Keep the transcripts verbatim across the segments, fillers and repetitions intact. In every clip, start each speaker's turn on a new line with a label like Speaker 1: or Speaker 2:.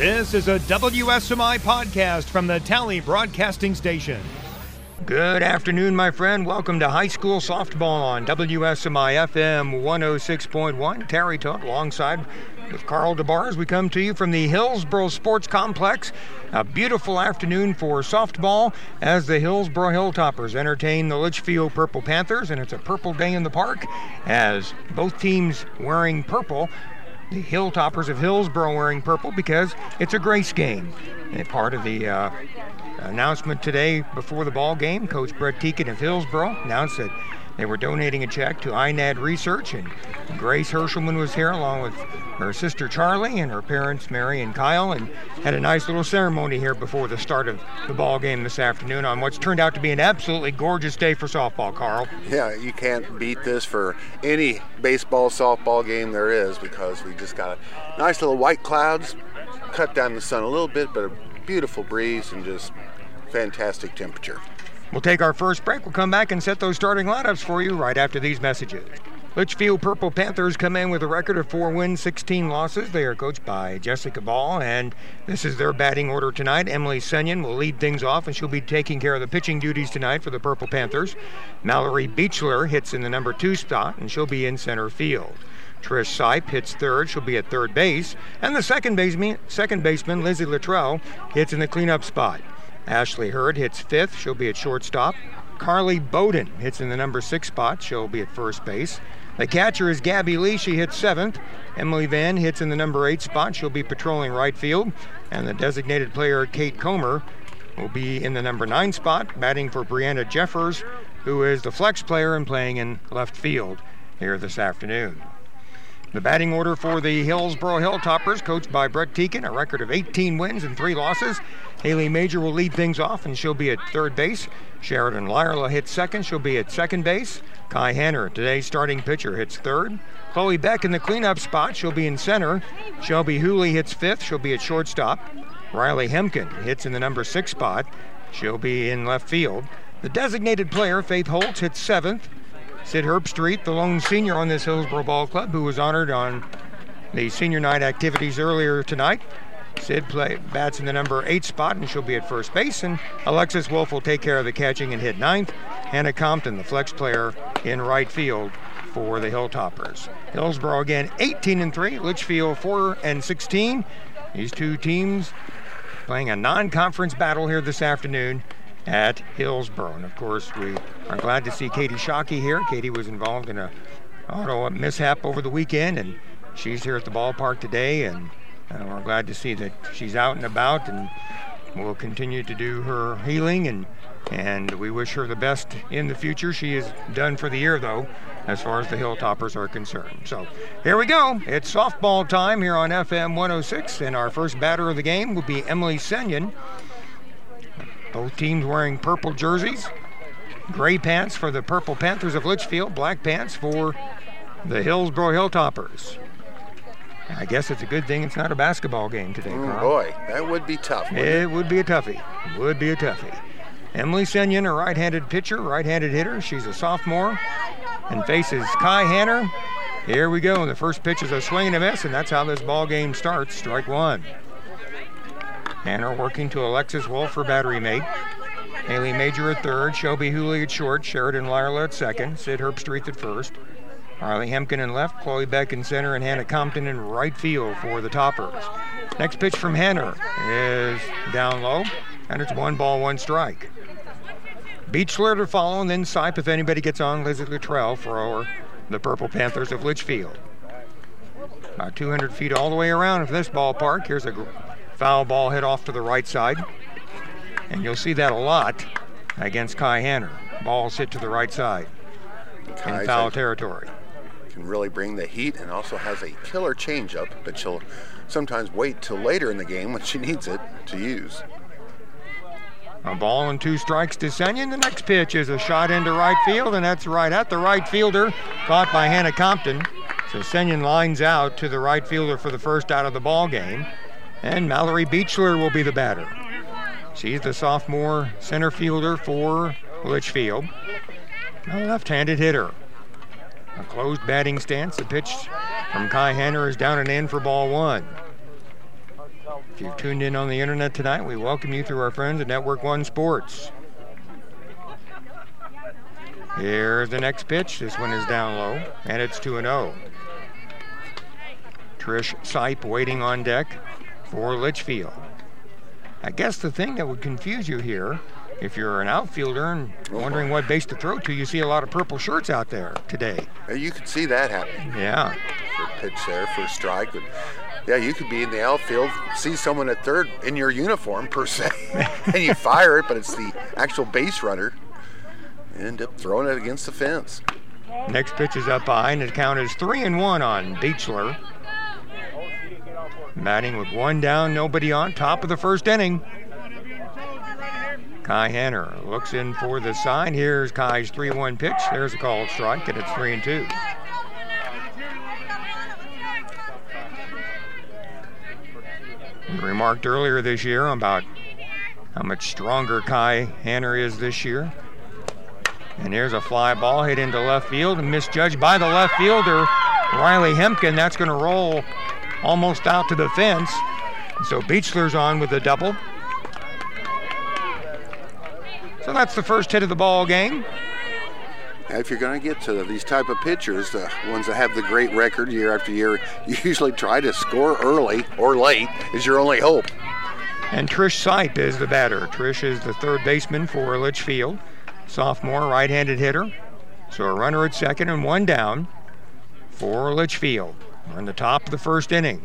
Speaker 1: This is a W S M I podcast from the Tally Broadcasting Station. Good afternoon, my friend. Welcome to high school softball on W S M I F M one oh six point one. Terry Toth alongside with Carl DeBar as we come to you from the Hillsboro Sports Complex. A beautiful afternoon for softball as the Hillsboro Hilltoppers entertain the Litchfield Purple Panthers, and it's a purple day in the park as both teams wearing purple. The Hilltoppers of Hillsboro wearing purple because it's a Grace game. And part of the uh, announcement today before the ball game, Coach Brett Teakin of Hillsboro announced that they were donating a check to I N A D Research, and Grace Hershelman was here along with her sister Charlie and her parents Mary and Kyle, and had a nice little ceremony here before the start of the ball game this afternoon on what's turned out to be an absolutely gorgeous day for softball, Carl.
Speaker 2: Yeah, you can't beat this for any baseball, softball game there is, because we just got a nice little white clouds, cut down the sun a little bit, but a beautiful breeze and just fantastic temperature.
Speaker 1: We'll take our first break. We'll come back and set those starting lineups for you right after these messages. Litchfield Purple Panthers come in with a record of four wins, sixteen losses. They are coached by Jessica Ball, and this is their batting order tonight. Emily Senyon will lead things off, and she'll be taking care of the pitching duties tonight for the Purple Panthers. Mallory Beechler hits in the number two spot, and she'll be in center field. Trish Sipe hits third. She'll be at third base. And the second baseman, second baseman Lizzie Luttrell, hits in the cleanup spot. Ashley Hurd hits fifth. She'll be at shortstop. Carly Bowden hits in the number six spot. She'll be at first base. The catcher is Gabby Lee. She hits seventh. Emily Van hits in the number eight spot. She'll be patrolling right field. And the designated player, Kate Comer, will be in the number nine spot, batting for Brianna Jeffers, who is the flex player and playing in left field here this afternoon. The batting order for the Hillsboro Hilltoppers, coached by Brett Teakin, a record of eighteen wins and three losses. Haley Major will lead things off, and she'll be at third base. Sheridan Lyerla hits second. She'll be at second base. Kai Hanner, today's starting pitcher, hits third. Chloe Beck in the cleanup spot. She'll be in center. Shelby Hooley hits fifth. She'll be at shortstop. Riley Hemken hits in the number six spot. She'll be in left field. The designated player, Faith Holtz, hits seventh. Sid Herbstreet, the lone senior on this Hillsboro Ball Club, who was honored on the senior night activities earlier tonight. Sid play, bats in the number eight spot, and she'll be at first base. And Alexis Wolf will take care of the catching and hit ninth. Hannah Compton, the flex player, in right field for the Hilltoppers. Hillsboro again eighteen and three, Litchfield four and sixteen. These two teams playing a non-conference battle here this afternoon at Hillsboro. And of course, we are glad to see Katie Shockey here. Katie was involved in a auto mishap over the weekend, and she's here at the ballpark today, and uh, we're glad to see that she's out and about and will continue to do her healing, and and we wish her the best in the future. She is done for the year, though, as far as the Hilltoppers are concerned. So here we go. It's softball time here on F M one oh six, and our first batter of the game will be Emily Senyon. Both teams wearing purple jerseys. Gray pants for the Purple Panthers of Litchfield, black pants for the Hillsboro Hilltoppers. I guess it's a good thing it's not a basketball game today, Carl.
Speaker 2: Oh boy, that would be tough.
Speaker 1: It, it would be a toughie. It would be a toughie. Emily Senyon, a right-handed pitcher, right-handed hitter. She's a sophomore and faces Kai Hanner. Here we go. The first pitch is a swing and a miss, and that's how this ball game starts. Strike one. Hanner working to Alexis Wolf, her battery mate. Haley Major at third, Shelby Hooley at short, Sheridan Lyerla at second, Sid Herbstreet at first. Harley Hemken in left, Chloe Beck in center, and Hannah Compton in right field for the Toppers. Next pitch from Hanner is down low, and it's one ball, one strike. Beechler to follow, and then Sipe, if anybody gets on, Lizzie Luttrell for the Purple Panthers of Litchfield. About two hundred feet all the way around for this ballpark. Here's a foul ball hit off to the right side, and you'll see that a lot against Kai Hanner. Balls hit to the right side in foul territory.
Speaker 2: Can really bring the heat, and also has a killer changeup, but she'll sometimes wait till later in the game when she needs it to use.
Speaker 1: A ball and two strikes to Senyon. The next pitch is a shot into right field, and that's right at the right fielder, caught by Hannah Compton. So Senyon lines out to the right fielder for the first out of the ball game, and Mallory Beechler will be the batter. She's the sophomore center fielder for Litchfield, a left-handed hitter. A closed batting stance. The pitch from Kai Hanner is down and in for ball one. If you've tuned in on the internet tonight, we welcome you through our friends at Network One Sports. Here's the next pitch. This one is down low, and it's two and oh. Trish Sipe waiting on deck for Litchfield. I guess the thing that would confuse you here, if you're an outfielder and wondering what base to throw to, you see a lot of purple shirts out there today.
Speaker 2: You could see that happen.
Speaker 1: Yeah.
Speaker 2: Good pitch there for a strike. But yeah, you could be in the outfield, see someone at third in your uniform, per se, and you fire it, but it's the actual base runner. End up throwing it against the fence.
Speaker 1: Next pitch is up high, and the count is three and one on Beechler. Batting with one down, nobody on, top of the first inning. Kai Hanner looks in for the sign. Here's Kai's three one pitch. There's a called strike, and it's three and two. We remarked earlier this year about how much stronger Kai Hanner is this year. And there's a fly ball hit into left field and misjudged by the left fielder, Riley Hempkin. That's going to roll almost out to the fence. So Beechler's on with a double. So that's the first hit of the ball game.
Speaker 2: If you're going to get to these type of pitchers, the ones that have the great record year after year, you usually try to score early or late is your only hope.
Speaker 1: And Trish Sipe is the batter. Trish is the third baseman for Litchfield. Sophomore, right-handed hitter. So a runner at second and one down for Litchfield. We're in the top of the first inning.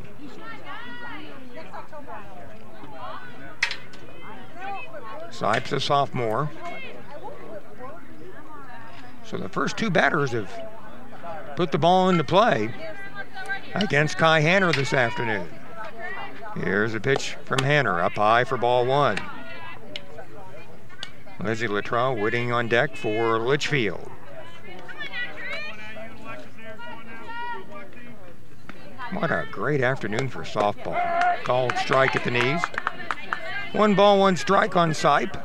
Speaker 1: Sipe's a sophomore. So the first two batters have put the ball into play against Kai Hanner this afternoon. Here's a pitch from Hanner, up high for ball one. Lizzie Luttrell waiting on deck for Litchfield. What a great afternoon for softball. Called strike at the knees. One ball, one strike on Sipe.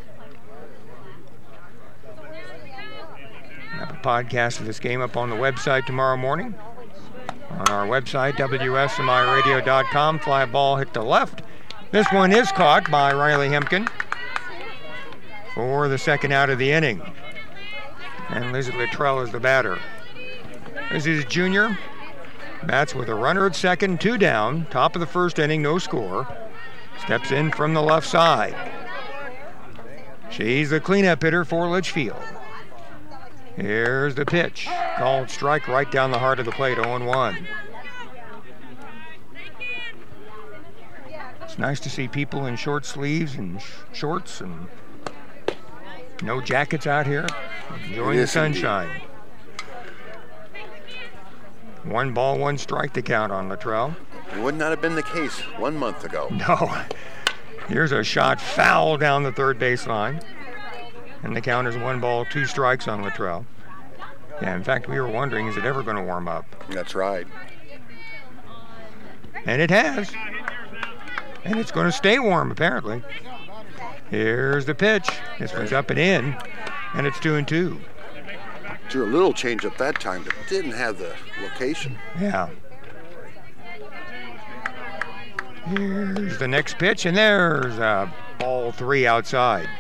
Speaker 1: Have a podcast of this game up on the website tomorrow morning. On our website, W S M I radio dot com. Fly ball hit to left. This one is caught by Riley Hempkin for the second out of the inning. And Lizzie Luttrell is the batter. This is junior. Bats with a runner at second, two down. Top of the first inning, no score. Steps in from the left side. She's the cleanup hitter for Litchfield. Here's the pitch. Called strike right down the heart of the plate, oh and one. It's nice to see people in short sleeves and sh- shorts and no jackets out here, enjoying the sunshine. Indeed. One ball, one strike to count on Luttrell.
Speaker 2: It would not have been the case one month ago.
Speaker 1: No. Here's a shot foul down the third baseline. And the count is one ball, two strikes on Luttrell. Yeah, in fact, we were wondering, is it ever going to warm up?
Speaker 2: That's right.
Speaker 1: And it has. And it's going to stay warm, apparently. Here's the pitch. This one's up and in, and it's two and two.
Speaker 2: Drew a little change up that time, but didn't have the location.
Speaker 1: Yeah. Here's the next pitch, and there's a ball three outside.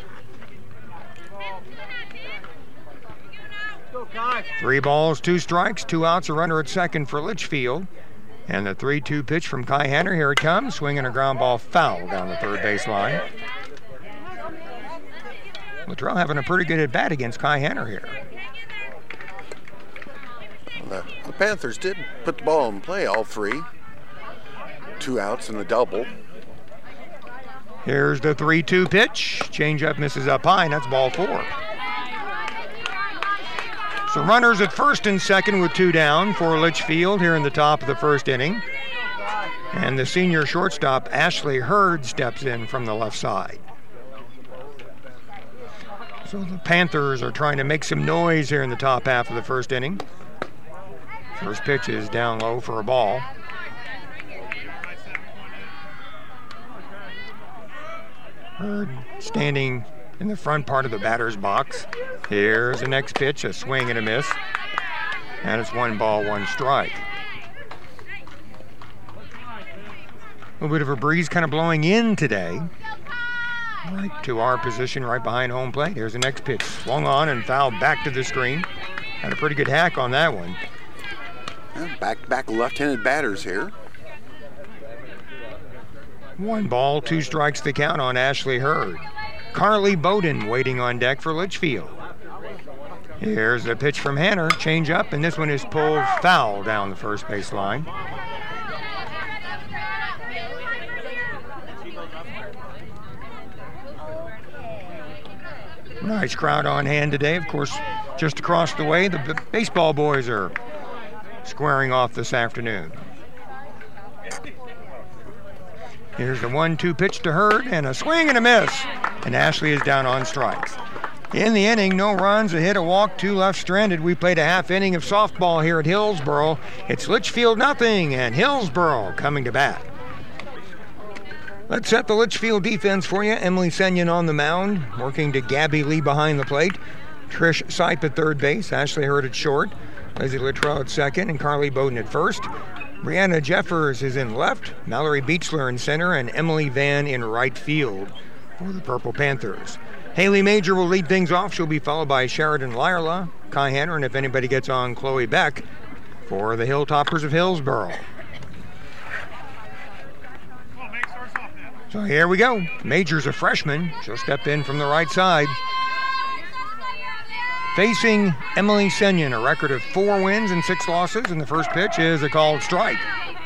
Speaker 1: Three balls, two strikes, two outs, a runner at second for Litchfield. And the three two pitch from Kai Hanner, here it comes, swinging a ground ball foul down the third baseline. Luttrell having a pretty good at-bat against Kai Hanner here.
Speaker 2: The, the Panthers did put the ball in play, all three. Two outs and a double.
Speaker 1: Here's the three two pitch. Change-up misses up high, and that's ball four. So runners at first and second with two down for Litchfield here in the top of the first inning. And the senior shortstop, Ashley Hurd, steps in from the left side. So the Panthers are trying to make some noise here in the top half of the first inning. First pitch is down low for a ball. Hurd standing in the front part of the batter's box. Here's the next pitch, a swing and a miss. And it's one ball, one strike. A little bit of a breeze kind of blowing in today. Right to our position right behind home plate. Here's the next pitch. Swung on and fouled back to the screen. Had a pretty good hack on that one.
Speaker 2: Back-to-back left-handed batters here.
Speaker 1: One ball, two strikes to count on Ashley Hurd. Carly Bowden waiting on deck for Litchfield. Here's a pitch from Hanner. Change up, and this one is pulled foul down the first base line. Nice crowd on hand today. Of course, just across the way, the b- baseball boys are squaring off this afternoon. Here's the one two pitch to Hurd, and a swing and a miss. And Ashley is down on strikes. In the inning, no runs, a hit, a walk, two left stranded. We played a half inning of softball here at Hillsboro. It's Litchfield nothing, and Hillsboro coming to bat. Let's set the Litchfield defense for you. Emily Senyon on the mound, working to Gabby Lee behind the plate. Trish Sipe at third base, Ashley Hurd at short, Leslie Littrell at second, and Carly Bowden at first. Brianna Jeffers is in left, Mallory Beechler in center, and Emily Van in right field for the Purple Panthers. Haley Major will lead things off. She'll be followed by Sheridan Lyerla, Kai Hanner, and if anybody gets on, Chloe Beck for the Hilltoppers of Hillsboro. So here we go. Major's a freshman. She'll step in from the right side. Facing Emily Senyon, a record of four wins and six losses, and the first pitch is a called strike.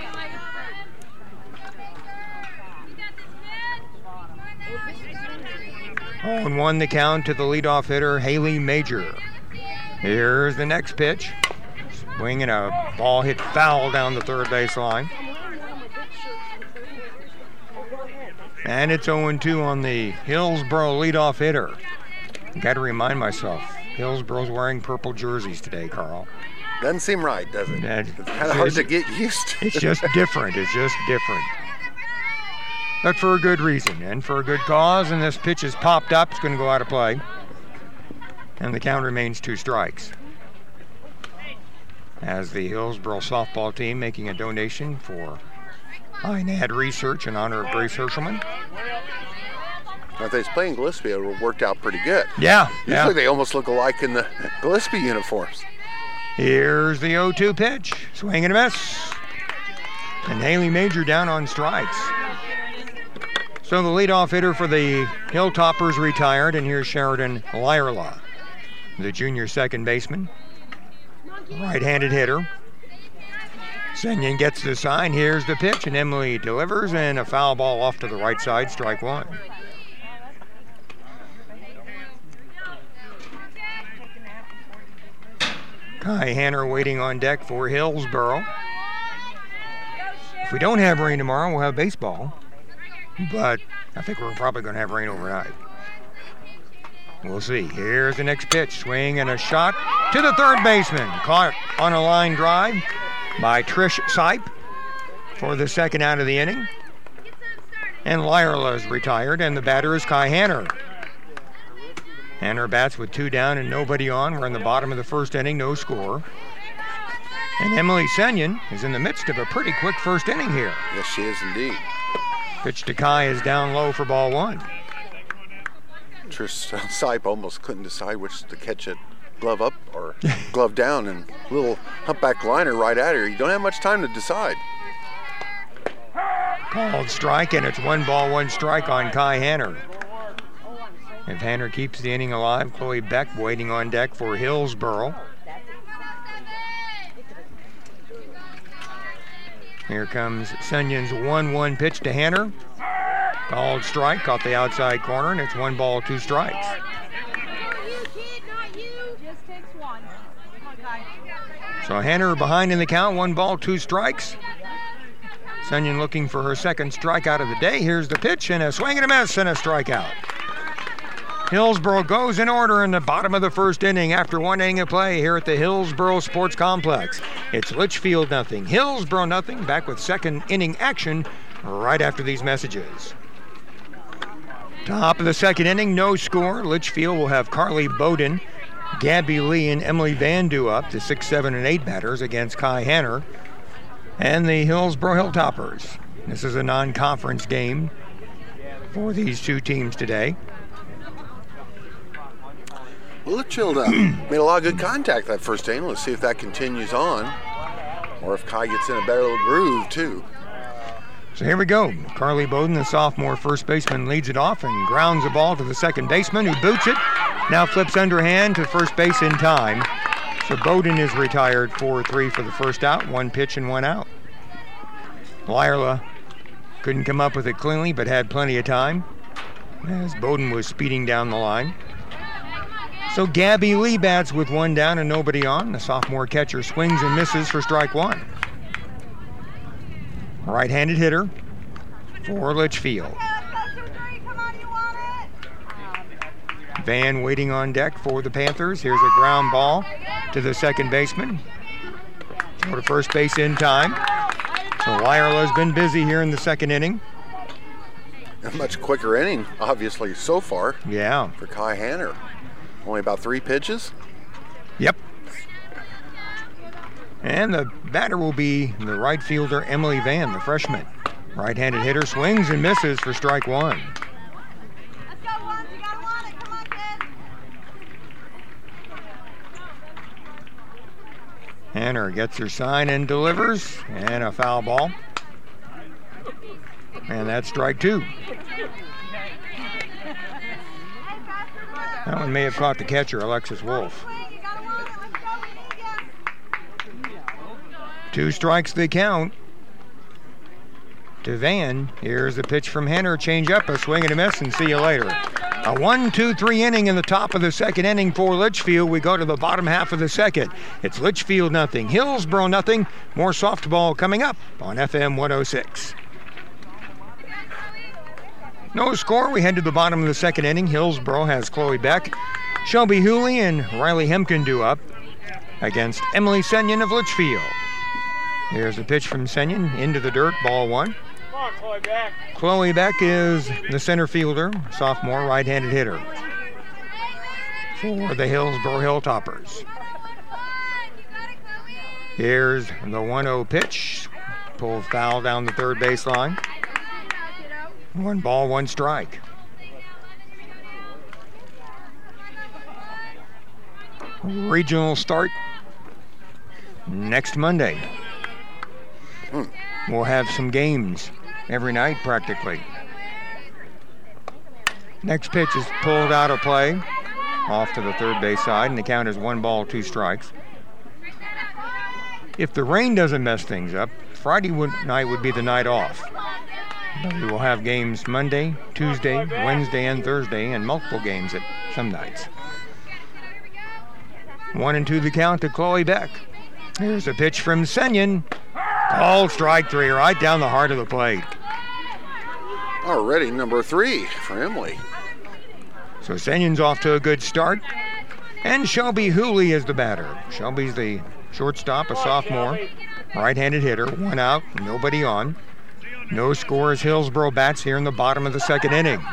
Speaker 1: oh and one the count to the leadoff hitter, Haley Major. Here's the next pitch. Swing and a ball hit foul down the third base line. And it's oh and two on the Hillsboro leadoff hitter. Got to remind myself, Hillsboro's wearing purple jerseys today, Carl.
Speaker 2: Doesn't seem right, does it?
Speaker 1: That,
Speaker 2: it's kind of hard to get used to.
Speaker 1: It's just different. It's just different. But for a good reason and for a good cause, and this pitch is popped up. It's going to go out of play. And the count remains two strikes. As the Hillsboro softball team making a donation for I N A D research in honor of Grace Hershelman.
Speaker 2: If they was playing Gillespie, it worked out pretty good.
Speaker 1: Yeah.
Speaker 2: Usually
Speaker 1: yeah.
Speaker 2: they almost look alike in the Gillespie uniforms.
Speaker 1: Here's the oh two pitch. Swing and a miss. And Haley Major down on strikes. So the leadoff hitter for the Hilltoppers retired, and here's Sheridan Lyerla, the junior second baseman. Right-handed hitter. Senyon gets the sign. Here's the pitch, and Emily delivers, and a foul ball off to the right side, strike one. Kai Hanner waiting on deck for Hillsboro. If we don't have rain tomorrow, we'll have baseball. But I think we're probably going to have rain overnight. We'll see. Here's the next pitch. Swing and a shot to the third baseman. Caught on a line drive by Trish Sipe for the second out of the inning. And Lyerla is retired, and the batter is Kai Hanner. Hanner bats with two down and nobody on. We're in the bottom of the first inning, no score. And Emily Senyon is in the midst of a pretty quick first inning here.
Speaker 2: Yes, she is indeed.
Speaker 1: Pitch to Kai is down low for ball one.
Speaker 2: Trish Sipe almost couldn't decide which to catch it, glove up or glove down, and a little humpback liner right at her. You don't have much time to decide.
Speaker 1: Called strike, and it's one ball, one strike on Kai Hanner. If Hanner keeps the inning alive, Chloe Beck waiting on deck for Hillsboro. Here comes Senyon's one one pitch to Hanner. Called strike, caught the outside corner, and it's one ball, two strikes. So Hanner behind in the count, one ball, two strikes. Senyon looking for her second strikeout of the day. Here's the pitch, and a swing and a miss, and a strikeout. Hillsboro goes in order in the bottom of the first inning after one inning of play here at the Hillsboro Sports Complex. It's Litchfield nothing, Hillsboro nothing. Back with second inning action right after these messages. Top of the second inning, no score. Litchfield will have Carly Bowden, Gabby Lee, and Emily Van Du up to six, seven, and eight batters against Kai Hanner and the Hillsboro Hilltoppers. This is a non-conference game for these two teams today.
Speaker 2: Well, Litchfield uh, made a lot of good contact that first inning. Let's see if that continues on, or if Kai gets in a better little groove too.
Speaker 1: So here we go. Carly Bowden, the sophomore first baseman, leads it off and grounds the ball to the second baseman, who boots it. Now flips underhand to first base in time. So Bowden is retired four three for the first out, one pitch and one out. Lyerla couldn't come up with it cleanly, but had plenty of time as Bowden was speeding down the line. So Gabby Lee bats with one down and nobody on. The sophomore catcher swings and misses for strike one. Right-handed hitter for Litchfield. Van waiting on deck for the Panthers. Here's a ground ball to the second baseman. Throw to first base in time. So Lyerla's been busy here in the second inning.
Speaker 2: A much quicker inning, obviously, so far.
Speaker 1: Yeah.
Speaker 2: For Kai Hanner. Only about three pitches?
Speaker 1: Yep. And the batter will be the right fielder, Emily Van, the freshman. Right-handed hitter swings and misses for strike one.
Speaker 3: Let's go, Wands. You gotta want it. Come on, kid.
Speaker 1: Hanner gets her sign and delivers, and a foul ball. And that's strike two. That one may have caught the catcher, Alexis Wolf. Two strikes they count to Van. Here's the pitch from Hanner. Change up, a swing and a miss, and see you later. A one two three inning in the top of the second inning for Litchfield. We go to the bottom half of the second. It's Litchfield nothing, Hillsboro nothing. More softball coming up on F M one oh six. No score. We head to the bottom of the second inning. Hillsboro has Chloe Beck, Shelby Hooley, and Riley Hemken due up against Emily Senyon of Litchfield. Here's a pitch from Senyon into the dirt, ball one.
Speaker 4: Come on, Chloe Beck.
Speaker 1: Chloe Beck is the center fielder, sophomore right-handed hitter for the Hillsboro Hilltoppers. Here's the one oh pitch, pulled foul down the third baseline. One ball, one strike. Regional start next Monday.
Speaker 2: Hmm.
Speaker 1: We'll have some games every night practically. Next pitch is pulled out of play, off to the third base side, and the count is one ball, two strikes. If the rain doesn't mess things up, Friday would, night would be the night off. But we will have games Monday, Tuesday, Wednesday, and Thursday, and multiple games at some nights. One and two the count to Chloe Beck. Here's a pitch from Senyon. Called strike three, right down the heart of the plate.
Speaker 2: Already number three for Emily.
Speaker 1: So Senyon's off to a good start. And Shelby Hooley is the batter. Shelby's the shortstop, a sophomore, right-handed hitter. One out, nobody on. No score as Hillsboro bats here in the bottom of the second inning.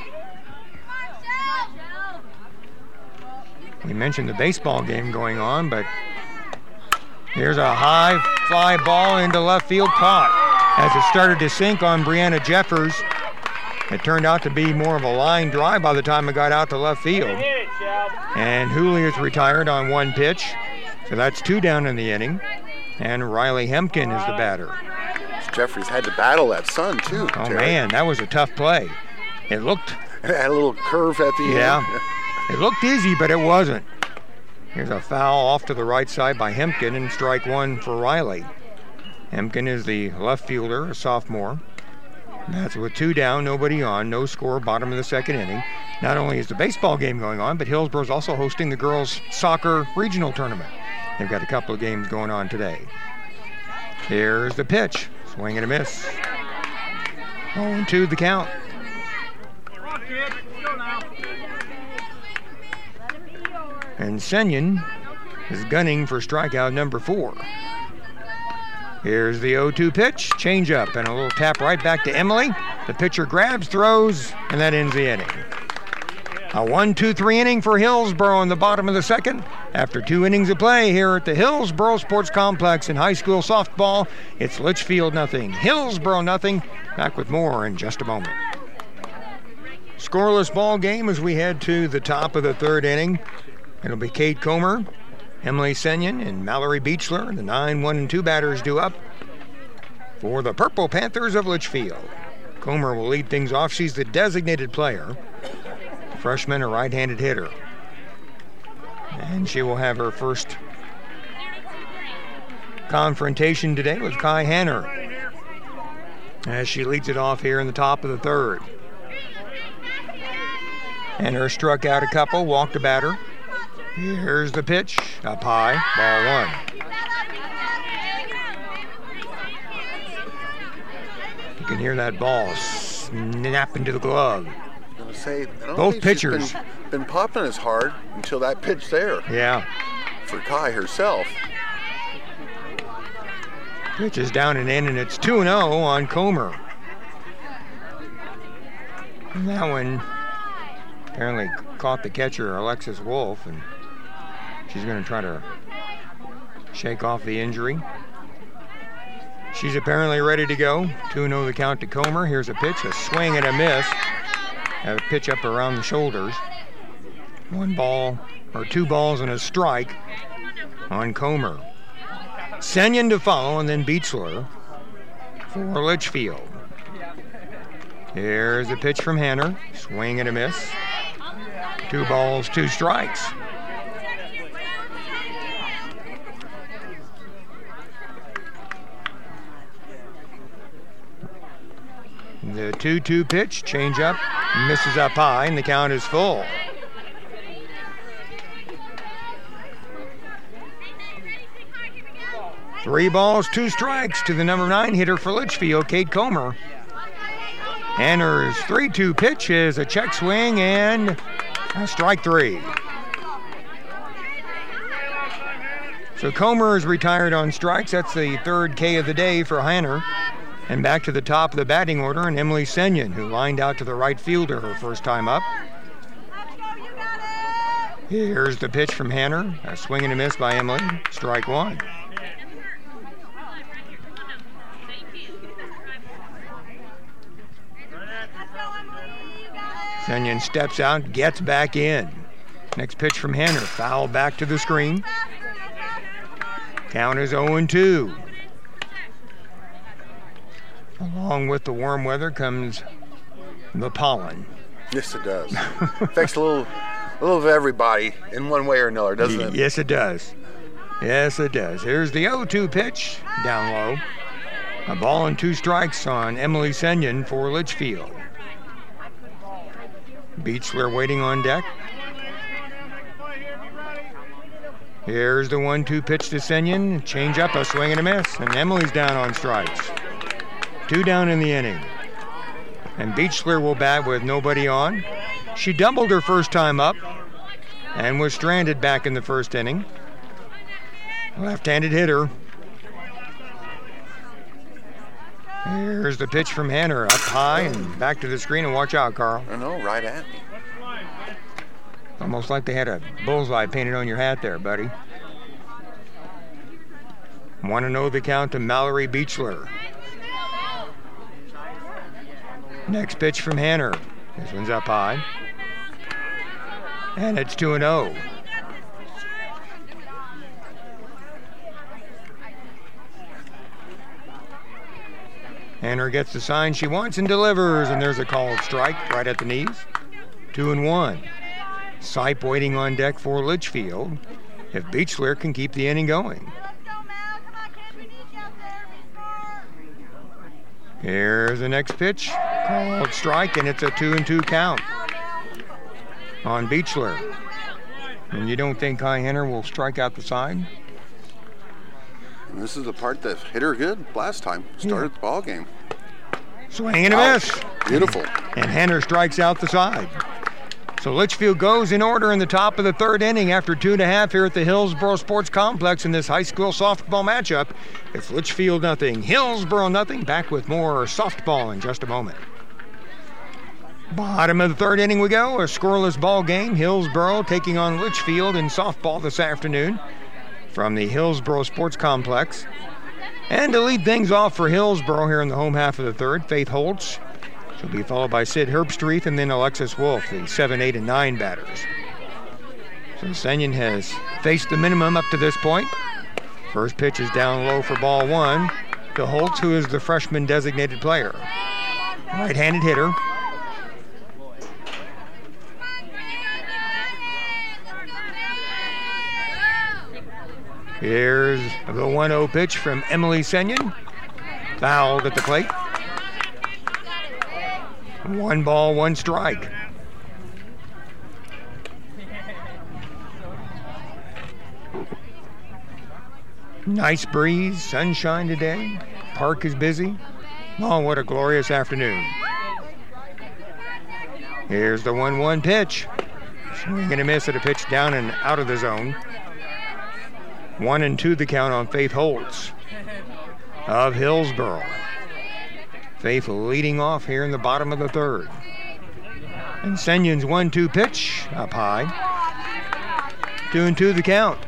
Speaker 1: We mentioned the baseball game going on, but here's a high fly ball into left field, caught as it started to sink on Brianna Jeffers. It turned out to be more of a line drive by the time it got out to left field. And Hooley is retired on one pitch, so that's two down in the inning. And Riley Hemken is the batter.
Speaker 2: Jeffries had to battle that sun too.
Speaker 1: Oh
Speaker 2: Terry.
Speaker 1: man, that was a tough play. It looked,
Speaker 2: It had a little curve at the
Speaker 1: yeah,
Speaker 2: end.
Speaker 1: it looked easy, but it wasn't. Here's a foul off to the right side by Hemken, and strike one for Riley. Hemken is the left fielder, a sophomore. That's with two down, nobody on, no score, bottom of the second inning. Not only is the baseball game going on, but Hillsboro's also hosting the girls' soccer regional tournament. They've got a couple of games going on today. Here's the pitch, swing and a miss. oh and two the count. And Senyon is gunning for strikeout number four. Here's the oh two pitch, change up, and a little tap right back to Emily. The pitcher grabs, throws, and that ends the inning. A one two three inning for Hillsboro in the bottom of the second. After two innings of play here at the Hillsboro Sports Complex in high school softball, it's Litchfield nothing, Hillsboro nothing. Back with more in just a moment. Scoreless ball game as we head to the top of the third inning. It'll be Kate Comer, Emily Senyon, and Mallory Beechler. The nine, one, and two batters due up for the Purple Panthers of Litchfield. Comer will lead things off. She's the designated player. Freshman, a right-handed hitter. And she will have her first confrontation today with Kai Hanner as she leads it off here in the top of the third. Hanner struck out a couple, walked a batter. Here's the pitch, up high, ball one. You can hear that ball snap into the glove.
Speaker 2: I was gonna say, I don't
Speaker 1: Both
Speaker 2: think
Speaker 1: pitchers.
Speaker 2: She's been, been popping as hard until that pitch there.
Speaker 1: Yeah.
Speaker 2: For Kai herself.
Speaker 1: Pitch is down and in, and it's two and oh on Comer. And that one apparently caught the catcher, Alexis Wolf, and she's going to try to shake off the injury. She's apparently ready to go. two and oh the count to Comer. Here's a pitch, a swing and a miss. A pitch up around the shoulders. One ball, or two balls and a strike on Comer. Senyon to follow, and then Beechler for Litchfield. Here's a pitch from Hanner. Swing and a miss. Two balls, two strikes. The two two pitch, change up, misses up high, and the count is full. Three balls, two strikes to the number nine hitter for Litchfield, Kate Comer. Hanner's three two pitch is a check swing and a strike three. So Comer is retired on strikes. That's the third K of the day for Hanner. And back to the top of the batting order, and Emily Senyon, who lined out to the right fielder her first time up. Here's the pitch from Hanner. A swing and a miss by Emily. Strike one. Senyon steps out, gets back in. Next pitch from Hanner. Foul back to the screen. Count is oh and two. Along with the warm weather comes the pollen.
Speaker 2: Yes, it does. Affects a little, a little of everybody in one way or another, doesn't it?
Speaker 1: Yes, it does. Yes, it does. Here's the oh two pitch, down low. A ball and two strikes on Emily Senyon for Litchfield. Beechler waiting on deck. Here's the one two pitch to Senyon. Change up, a swing and a miss. And Emily's down on strikes. Two down in the inning. And Beechler will bat with nobody on. She doubled her first time up and was stranded back in the first inning. Left-handed hitter. Here's the pitch from Hanner, up high and back to the screen, and watch out, Carl.
Speaker 2: I know, right at me.
Speaker 1: Almost like they had a bullseye painted on your hat there, buddy. Want to know the count to Mallory Beechler. Next pitch from Hanner. This one's up high. And it's two and oh. Hanner gets the sign she wants and delivers, and there's a called strike right at the knees. Two and one. Sipe waiting on deck for Litchfield if Beechler can keep the inning going. Here's the next pitch, called strike, and it's a two and two count on Beechler. And you don't think Kai Hanner will strike out the side?
Speaker 2: And this is the part that hit her good last time. Started yeah. the ball game.
Speaker 1: Swing and a miss.
Speaker 2: Beautiful.
Speaker 1: And Hanner strikes out the side. So Litchfield goes in order in the top of the third inning after two and a half here at the Hillsboro Sports Complex in this high school softball matchup. It's Litchfield nothing, Hillsboro nothing. Back with more softball in just a moment. Bottom of the third inning we go, a scoreless ball game. Hillsboro taking on Litchfield in softball this afternoon from the Hillsboro Sports Complex. And to lead things off for Hillsboro here in the home half of the third, Faith Holtz. She'll be followed by Sid Herbstreet and then Alexis Wolf, the seven, eight, and nine batters. So Senyon has faced the minimum up to this point. First pitch is down low for ball one to Holtz, who is the freshman designated player. Right-handed hitter. Here's the one oh pitch from Emily Senyon. Fouled at the plate. One ball, one strike. Nice breeze, sunshine today. Park is busy. Oh, what a glorious afternoon. Here's the one one pitch. Swing and a miss at a pitch down and out of the zone. One and two the count on Faith Holtz of Hillsboro. Faith leading off here in the bottom of the third. And Senyon's one two pitch up high. Two and two the count.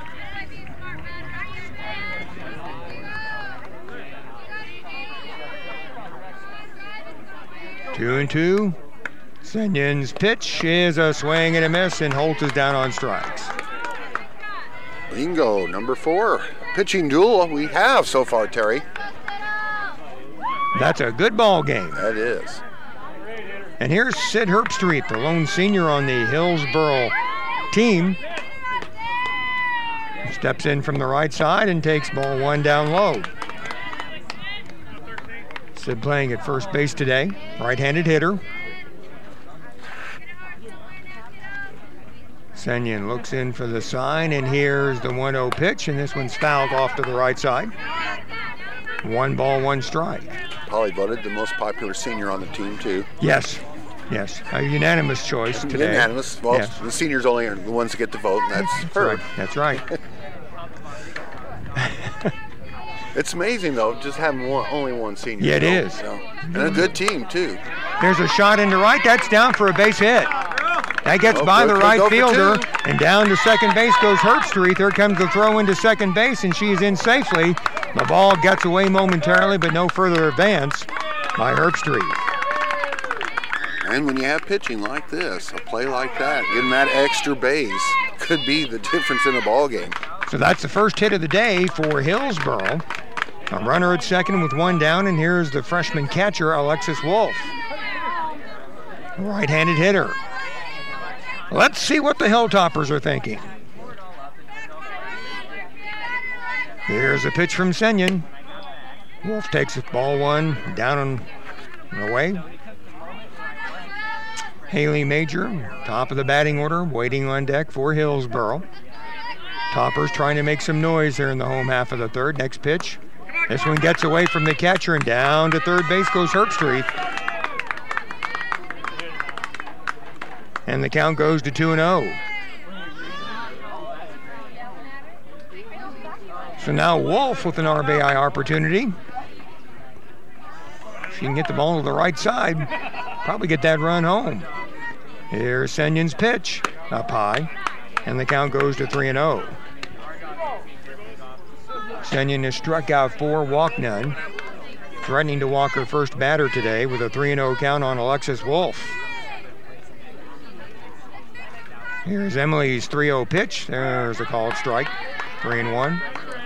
Speaker 1: Two and two. Senyon's pitch is a swing and a miss, and Holtz is down on strikes.
Speaker 2: Bingo, number four. Pitching duel we have so far, Terry.
Speaker 1: That's a good ball game.
Speaker 2: That is.
Speaker 1: And here's Sid Herbstreet, the lone senior on the Hillsboro team. Steps in from the right side and takes ball one down low. Sid playing at first base today, right-handed hitter. Senyon looks in for the sign, and here's the one oh pitch, and this one's fouled off to the right side. One ball, one strike.
Speaker 2: Probably voted the most popular senior on the team, too.
Speaker 1: Yes, yes, a unanimous choice today.
Speaker 2: Unanimous. Well,
Speaker 1: yes.
Speaker 2: The seniors only are the ones that get to vote, and that's,
Speaker 1: that's
Speaker 2: her.
Speaker 1: Right. That's right.
Speaker 2: It's amazing, though, just having one, only one senior.
Speaker 1: Yeah, it
Speaker 2: so,
Speaker 1: is.
Speaker 2: So. And a good team, too.
Speaker 1: There's a shot into right. That's down for a base hit. That gets
Speaker 2: Oh,
Speaker 1: by
Speaker 2: good.
Speaker 1: the
Speaker 2: Could
Speaker 1: right
Speaker 2: go for
Speaker 1: fielder,
Speaker 2: two.
Speaker 1: and down to second base goes Herbstreet. There comes the throw into second base, and she's in safely. The ball gets away momentarily, but no further advance by Herbstreet.
Speaker 2: And when you have pitching like this, a play like that, getting that extra base could be the difference in a ball game.
Speaker 1: So that's the first hit of the day for Hillsboro. A runner at second with one down, and here's the freshman catcher, Alexis Wolf. Right-handed hitter. Let's see what the Hilltoppers are thinking. Here's a pitch from Senyon. Wolf takes it, ball one, down and away. Haley Major, top of the batting order, waiting on deck for Hillsboro. Toppers trying to make some noise there in the home half of the third. Next pitch. This one gets away from the catcher, and down to third base goes Herbstreet. And the count goes to two and oh. So now Wolf with an R B I opportunity. She can get the ball to the right side, probably get that run home. Here's Senyon's pitch, up high, and the count goes to three and oh. Senyon has struck out four, walked none, threatening to walk her first batter today with a three and oh count on Alexis Wolf. Here's Emily's three oh pitch. There's a called strike. Three and one.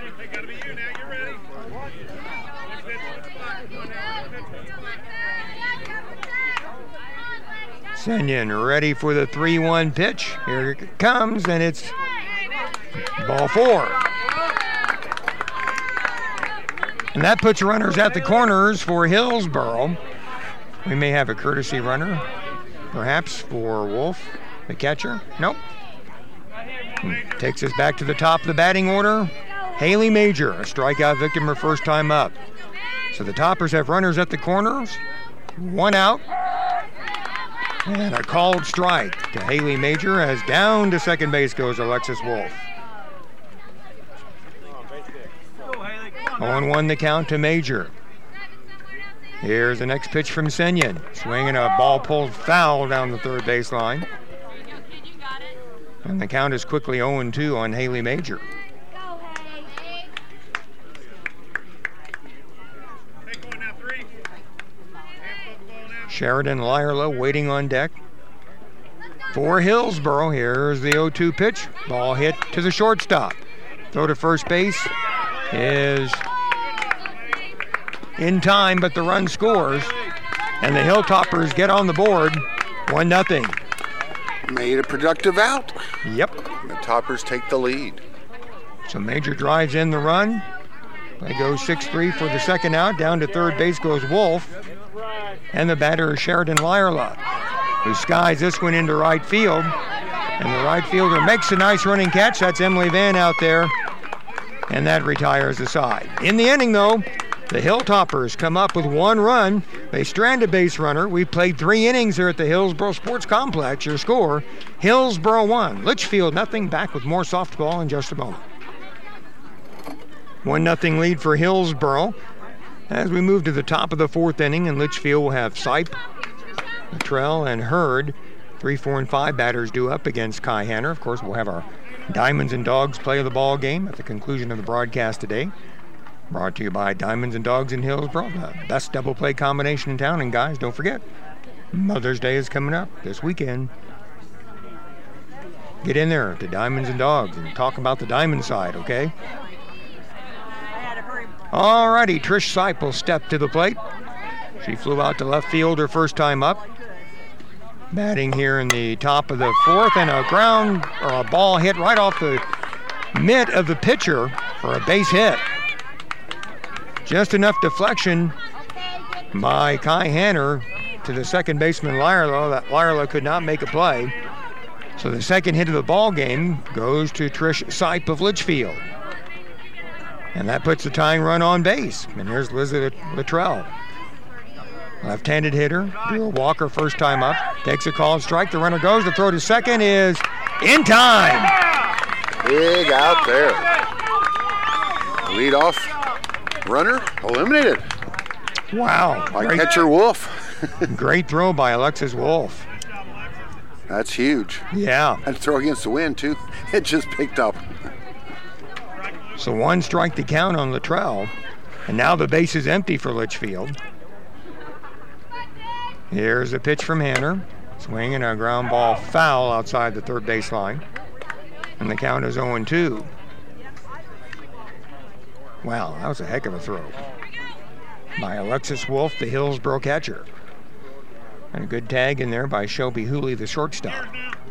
Speaker 1: Senyon ready for the three one pitch. Here it comes, and it's ball four. And that puts runners at the corners for Hillsboro. We may have a courtesy runner, perhaps, for Wolf, the catcher. Nope. Takes us back to the top of the batting order. Haley Major, a strikeout victim her first time up. So the Toppers have runners at the corners. One out. And a called strike to Haley Major, as down to second base goes Alexis Wolf. oh and one the count to Major. Here's the next pitch from Senyon. Swinging a ball pulled foul down the third baseline. And the count is quickly oh and two on Haley Major. Sheridan Lyerla waiting on deck. For Hillsboro, here's the oh two pitch. Ball hit to the shortstop. Throw to first base is in time, but the run scores. And the Hilltoppers get on the board, one nothing.
Speaker 2: Made a productive out.
Speaker 1: Yep.
Speaker 2: The Toppers take the lead.
Speaker 1: So Major drives in the run. They go six three for the second out. Down to third base goes Wolf. And the batter is Sheridan Lyerla, who skies this one into right field. And the right fielder makes a nice running catch. That's Emily Van out there. And that retires the side. In the inning, though, the Hilltoppers come up with one run. They strand a base runner. We've played three innings here at the Hillsboro Sports Complex. Your score, Hillsboro one, Litchfield nothing. Back with more softball in just a moment. one nothing lead for Hillsboro. As we move to the top of the fourth inning, and Litchfield will have Sipe, Luttrell, and Hurd. Three, four, and five batters due up against Kai Hanner. Of course, we'll have our Diamonds and Dogs play of the ball game at the conclusion of the broadcast today. Brought to you by Diamonds and Dogs in Hillsboro, the best double play combination in town. And guys, don't forget, Mother's Day is coming up this weekend. Get in there to Diamonds and Dogs and talk about the diamond side, okay? All righty, Trish Sipe will step to the plate. She flew out to left field her first time up. Batting here in the top of the fourth, and a ground or a ball hit right off the mitt of the pitcher for a base hit. Just enough deflection by Kai Hanner to the second baseman Lyerla that Lyerla could not make a play. So the second hit of the ball game goes to Trish Sipe of Litchfield. And that puts the tying run on base. And here's Lizzie Luttrell. Left-handed hitter, drew a walker first time up, takes a called strike. The runner goes. The throw to second is in time.
Speaker 2: Big out there. Lead off runner eliminated.
Speaker 1: Wow.
Speaker 2: By
Speaker 1: great,
Speaker 2: catcher Wolf.
Speaker 1: Great throw by Alexis Wolf.
Speaker 2: That's huge.
Speaker 1: Yeah.
Speaker 2: Had to throw against the wind, too. It just picked up.
Speaker 1: So one strike to count on Luttrell. And now the base is empty for Litchfield. Here's a pitch from Hanner. Swinging a ground ball foul outside the third base line. And the count is oh and two. Wow, that was a heck of a throw by Alexis Wolf, the Hillsboro catcher. And a good tag in there by Shelby Hooley, the shortstop.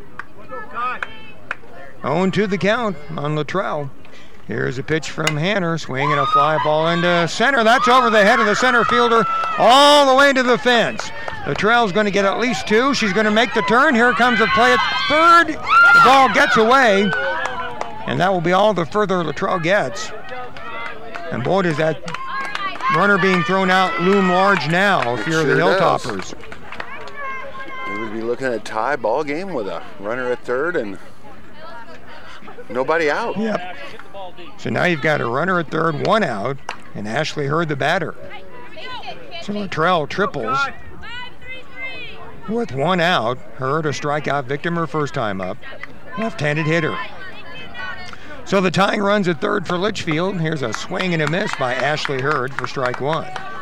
Speaker 1: oh and two the count on Luttrell. Here's a pitch from Hanner, swinging a fly ball into center. That's over the head of the center fielder, all the way to the fence. Luttrell's going to get at least two. She's going to make the turn. Here comes the play at third. The ball gets away, and that will be all the further Luttrell gets. And boy, does that runner being thrown out loom large now if
Speaker 2: It
Speaker 1: you're
Speaker 2: sure
Speaker 1: the
Speaker 2: does.
Speaker 1: Hilltoppers.
Speaker 2: We would be looking at a tie ball game with a runner at third and nobody out.
Speaker 1: Yep. So now you've got a runner at third, one out, and Ashley Hurd the batter. So Luttrell triples with one out. Hurd a strikeout victim her first time up. Left-handed hitter. So the tying runs at third for Litchfield. Here's a swing and a miss by Ashley Hurd for strike one.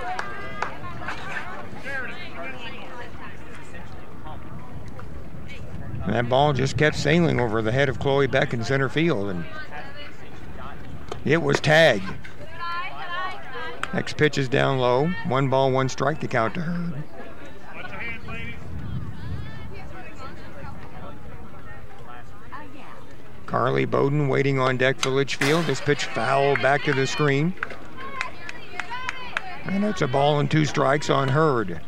Speaker 1: And that ball just kept sailing over the head of Chloe Beck in center field, and it was tagged. Next pitch is down low. One ball, one strike to count to Hurd. Carly Bowden waiting on deck for Litchfield. This pitch fouled back to the screen. And it's a ball and two strikes on Hurd.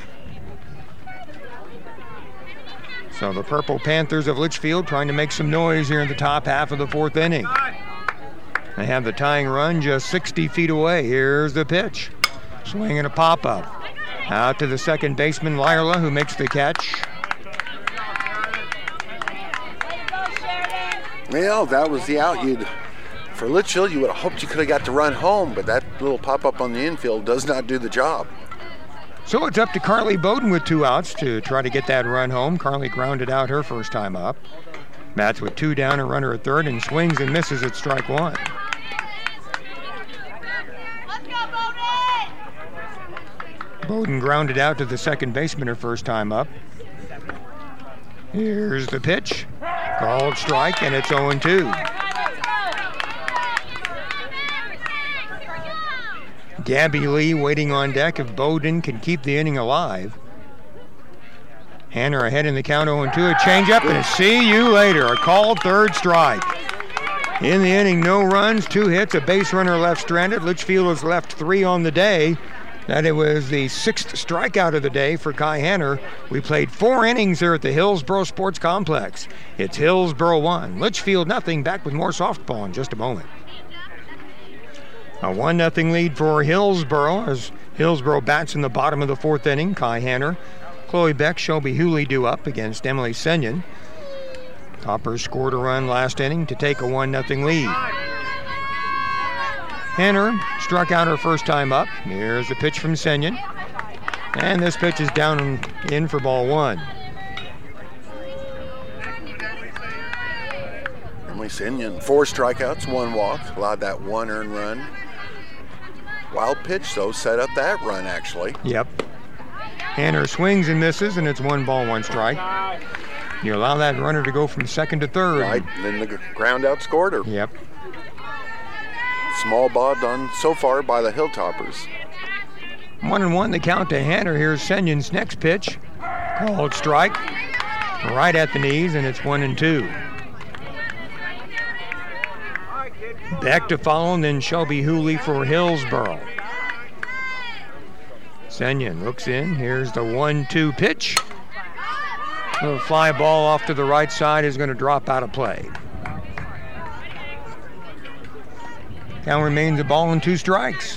Speaker 1: So the Purple Panthers of Litchfield trying to make some noise here in the top half of the fourth inning. They have the tying run just sixty feet away. Here's the pitch. Swinging a pop-up. Out to the second baseman, Lyerla, who makes the catch.
Speaker 2: Well, that was the out. You'd, for Litchfield, you would have hoped you could have got the run home, but that little pop-up on the infield does not do the job.
Speaker 1: So it's up to Carly Bowden with two outs to try to get that run home. Carly grounded out her first time up. Matz with two down, a runner at third, and swings and misses at strike one.
Speaker 3: Let's go, Bowden!
Speaker 1: Bowden grounded out to the second baseman her first time up. Here's the pitch. Called strike, and it's oh and two. Gabby Lee waiting on deck if Bowden can keep the inning alive. Hanner ahead in the count oh and two. A changeup and a see you later. A called third strike. In the inning, no runs, two hits, a base runner left stranded. Litchfield has left three on the day. That it was the sixth strikeout of the day for Kai Hanner. We played four innings here at the Hillsboro Sports Complex. It's Hillsboro one, Litchfield nothing. Back with more softball in just a moment. A one nothing lead for Hillsboro as Hillsboro bats in the bottom of the fourth inning. Kai Hanner, Chloe Beck, Shelby Hooley due up against Emily Senyon. Toppers scored a run last inning to take a one nothing lead. Hanner struck out her first time up. Here's the pitch from Senyon. And this pitch is down and in for ball one.
Speaker 2: Emily Senyon, four strikeouts, one walk, allowed that one earned run. Wild pitch, though, set up that run, actually.
Speaker 1: Yep. Hanner swings and misses, and it's one ball, one strike. You allow that runner to go from second to third.
Speaker 2: Right, then the ground out scored her.
Speaker 1: Yep.
Speaker 2: Small ball done so far by the Hilltoppers.
Speaker 1: One and one the count to Hanner. Here's Senyon's next pitch. Called strike. Right at the knees, and it's one and two. Back to follow, and then Shelby Hooley for Hillsboro. Senyon looks in. Here's the one two pitch. The fly ball off to the right side is going to drop out of play. Count remains a ball and two strikes.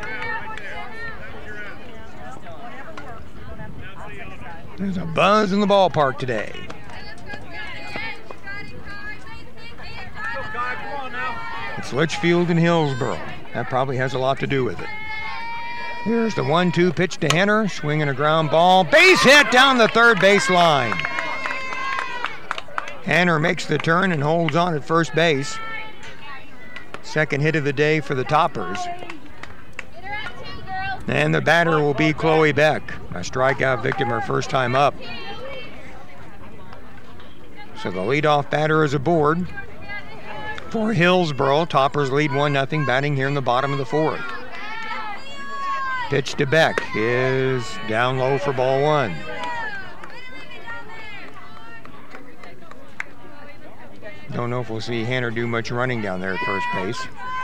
Speaker 1: There's a buzz in the ballpark today. It's Litchfield and Hillsboro. That probably has a lot to do with it. Here's the one two pitch to Hanner, swinging a ground ball. Base hit down the third base line. Hanner makes the turn and holds on at first base. Second hit of the day for the Toppers. And the batter will be Chloe Beck, a strikeout victim her first time up. So the leadoff batter is aboard. For Hillsboro, Toppers lead one nothing, batting here in the bottom of the fourth. Pitch to Beck is down low for ball one. Don't know if we'll see Hanner do much running down there at first base.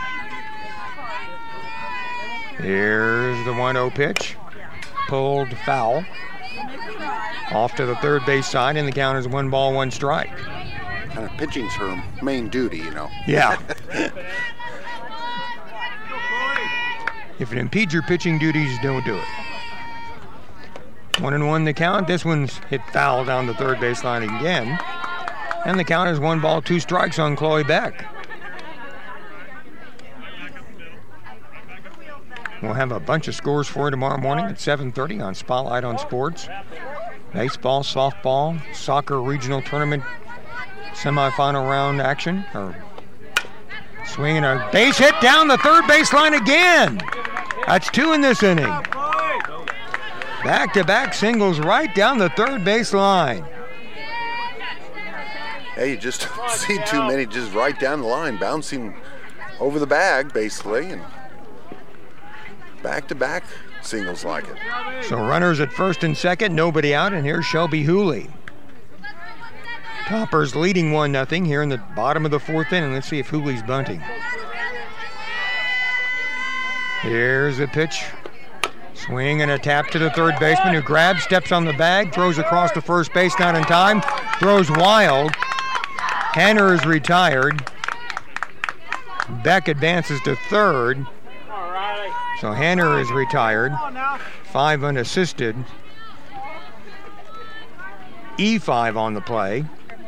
Speaker 1: Here's the one oh pitch. Pulled foul. Off to the third base side, and the count is one ball, one strike.
Speaker 2: Kind of pitching's her main duty, you know.
Speaker 1: Yeah. If it impedes your pitching duties, don't do it. One and one the count. This one's hit foul down the third base line again. And the count is one ball, two strikes on Chloe Beck. We'll have a bunch of scores for you tomorrow morning at seven thirty on Spotlight on Sports. Baseball, softball, soccer regional tournament semifinal round action. Or swinging a base hit down the third base line again. That's two in this inning. Back-to-back singles right down the third base line.
Speaker 2: Hey, you just see too many just right down the line, bouncing over the bag, basically, and back-to-back singles like it.
Speaker 1: So runners at first and second, nobody out, and here's Shelby Hooley. Toppers leading one nothing here in the bottom of the fourth inning. Let's see if Hooley's bunting. Here's a pitch. Swing and a tap to the third baseman who grabs, steps on the bag, throws across to first base, not in time, throws wild. Hanner is retired. Beck advances to third. So Hanner is retired. Five unassisted. E five on the play.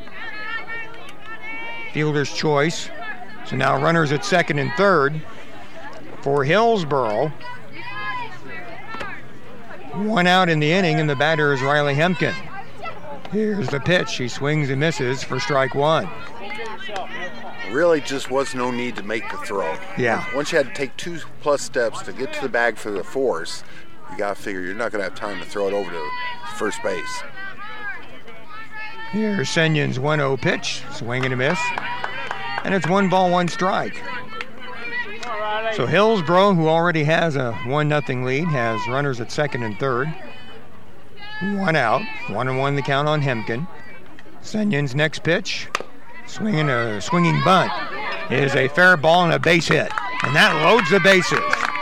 Speaker 1: Fielder's choice. So now runners at second and third for Hillsboro. One out in the inning, and the batter is Riley Hemken. Here's the pitch. She swings and misses for strike one.
Speaker 2: Really just was no need to make the throw.
Speaker 1: Yeah.
Speaker 2: Once you had to take two plus steps to get to the bag for the force, you got to figure you're not going to have time to throw it over to first base.
Speaker 1: Here's Senyen's one oh pitch. Swing and a miss. And it's one ball, one strike. So Hillsboro, who already has a one nothing lead, has runners at second and third. One out. One and one the count on Hemken. Senyen's next pitch. Swinging a swinging bunt is a fair ball and a base hit. And that loads the bases.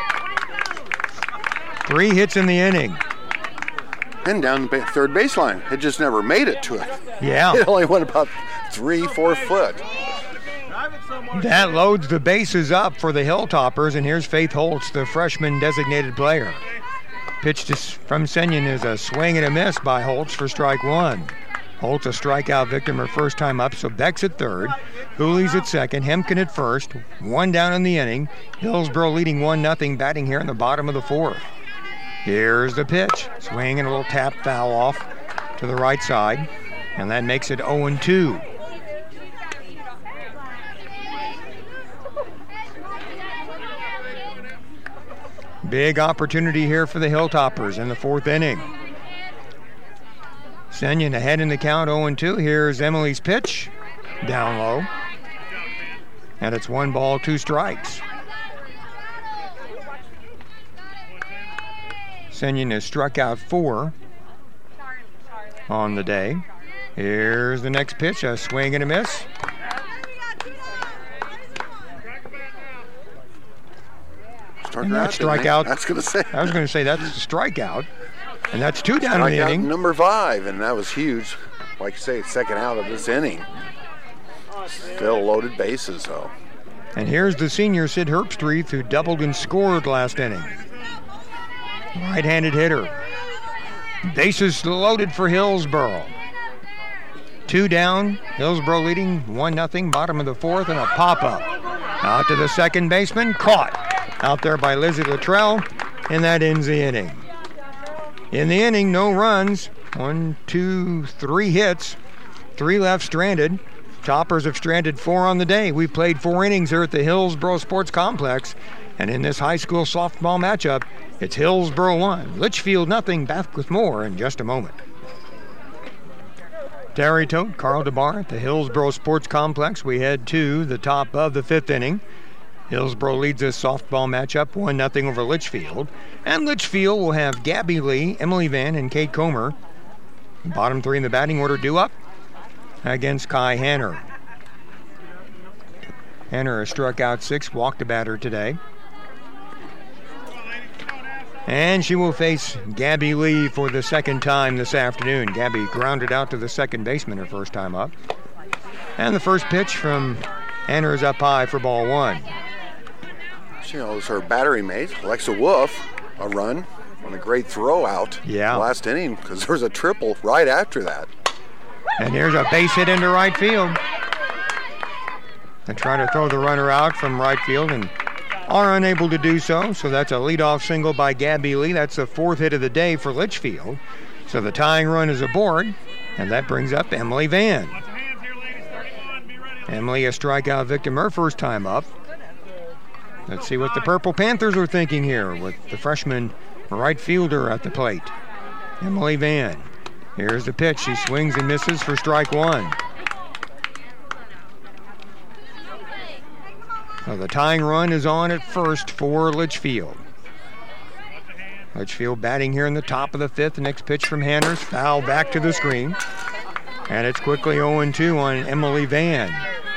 Speaker 1: Three hits in the inning.
Speaker 2: And down the third baseline. It just never made it to it.
Speaker 1: Yeah.
Speaker 2: It only went about three, four foot.
Speaker 1: That loads the bases up for the Hilltoppers, and here's Faith Holtz, the freshman designated player. Pitch to, from Senyen is a swing and a miss by Holtz for strike one. Holtz a strikeout victim her first time up, so Beck's at third. Hooley's at second, Hemken at first. One down in the inning. Hillsboro leading one nothing, batting here in the bottom of the fourth. Here's the pitch. Swing and a little tap foul off to the right side, and that makes it oh and two. Big opportunity here for the Hilltoppers in the fourth inning. Senyen ahead in the count, oh and two. Here's Emily's pitch, down low. And it's one ball, two strikes. Senyen has struck out four on the day. Here's the next pitch, a swing and a miss. And that strikeout.
Speaker 2: That's going to say.
Speaker 1: I was going to say that's a strikeout, and that's two down in the inning.
Speaker 2: Number five, and that was huge. Like you say, second out of this inning. Still loaded bases, though.
Speaker 1: And here's the senior Sid Herbstreit, who doubled and scored last inning. Right-handed hitter. Bases loaded for Hillsboro. Two down. Hillsboro leading one nothing. Bottom of the fourth, and a pop-up. Out to the second baseman, caught. Out there by Lizzie Luttrell, and that ends the inning. In the inning, no runs. One, two, three hits. Three left stranded. Toppers have stranded four on the day. We've played four innings here at the Hillsboro Sports Complex. And in this high school softball matchup, it's Hillsboro one, Litchfield nothing. Back with more in just a moment. Terry Tote, Carl DeBar at the Hillsboro Sports Complex. We head to the top of the fifth inning. Hillsboro leads this softball matchup one nothing over Litchfield. And Litchfield will have Gabby Lee, Emily Van, and Kate Comer. Bottom three in the batting order due up against Kai Hanner. Hanner has struck out six, walked a batter today. And she will face Gabby Lee for the second time this afternoon. Gabby grounded out to the second baseman her first time up. And the first pitch from Hanner is up high for ball one.
Speaker 2: You know, it was her battery mate, Alexa Wolf, a run on a great throw out
Speaker 1: yeah.
Speaker 2: last inning, because there was a triple right after that.
Speaker 1: And here's a base hit into right field. They try to throw the runner out from right field and are unable to do so. So that's a leadoff single by Gabby Lee. That's the fourth hit of the day for Litchfield. So the tying run is aboard, and that brings up Emily Van. Emily, a strikeout victim her first time up. Let's see what the Purple Panthers are thinking here with the freshman right fielder at the plate, Emily Van. Here's the pitch. She swings and misses for strike one. So the tying run is on at first for Litchfield. Litchfield batting here in the top of the fifth. The next pitch from Hanners, foul back to the screen. And it's quickly oh and two on Emily Van.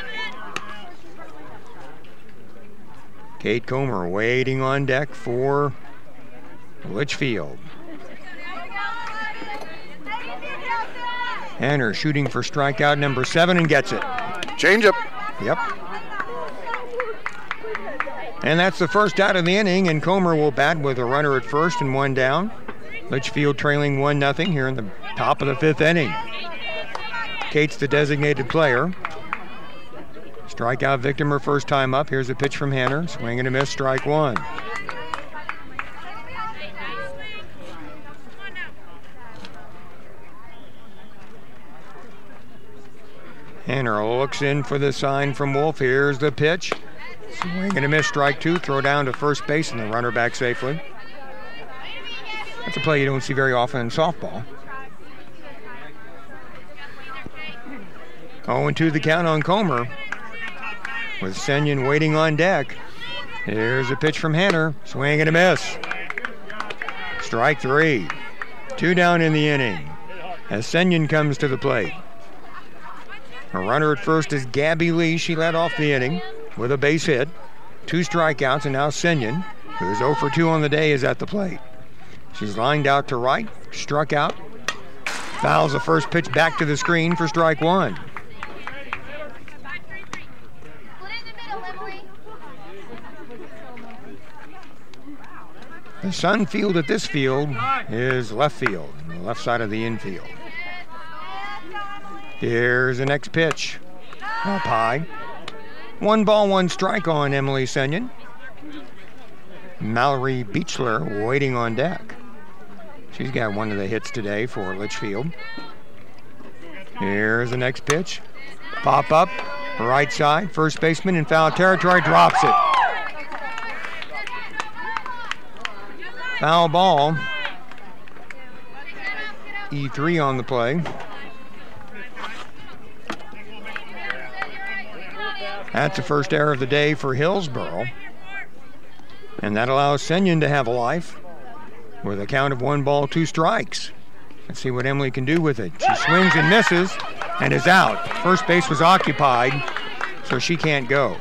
Speaker 1: Kate Comer waiting on deck for Litchfield. Hanner shooting for strikeout number seven and gets it.
Speaker 2: Change up.
Speaker 1: Yep. And that's the first out of the inning, and Comer will bat with a runner at first and one down. Litchfield trailing one nothing here in the top of the fifth inning. Kate's the designated player. Strikeout victim her first time up. Here's a pitch from Hanner. Swing and a miss, strike one. Hanner looks in for the sign from Wolf. Here's the pitch. Swing and a miss, strike two. Throw down to first base and the runner back safely. That's a play you don't see very often in softball. oh and two the count on Comer, with Senyon waiting on deck. Here's a pitch from Hanner. Swing and a miss. Strike three. Two down in the inning as Senyon comes to the plate. A runner at first is Gabby Lee. She led off the inning with a base hit. Two strikeouts, and now Senyon, who's oh for two on the day, is at the plate. She's lined out to right, struck out. Fouls the first pitch back to the screen for strike one. The sun field at this field is left field, on the left side of the infield. Here's the next pitch. Up high. One ball, one strike on Emily Senyon. Mallory Beechler waiting on deck. She's got one of the hits today for Litchfield. Here's the next pitch. Pop up, right side, first baseman in foul territory, drops it. Foul ball. E three on the play. That's the first error of the day for Hillsboro. And that allows Senyon to have a life with a count of one ball, two strikes. Let's see what Emily can do with it. She swings and misses and is out. First base was occupied, so she can't go.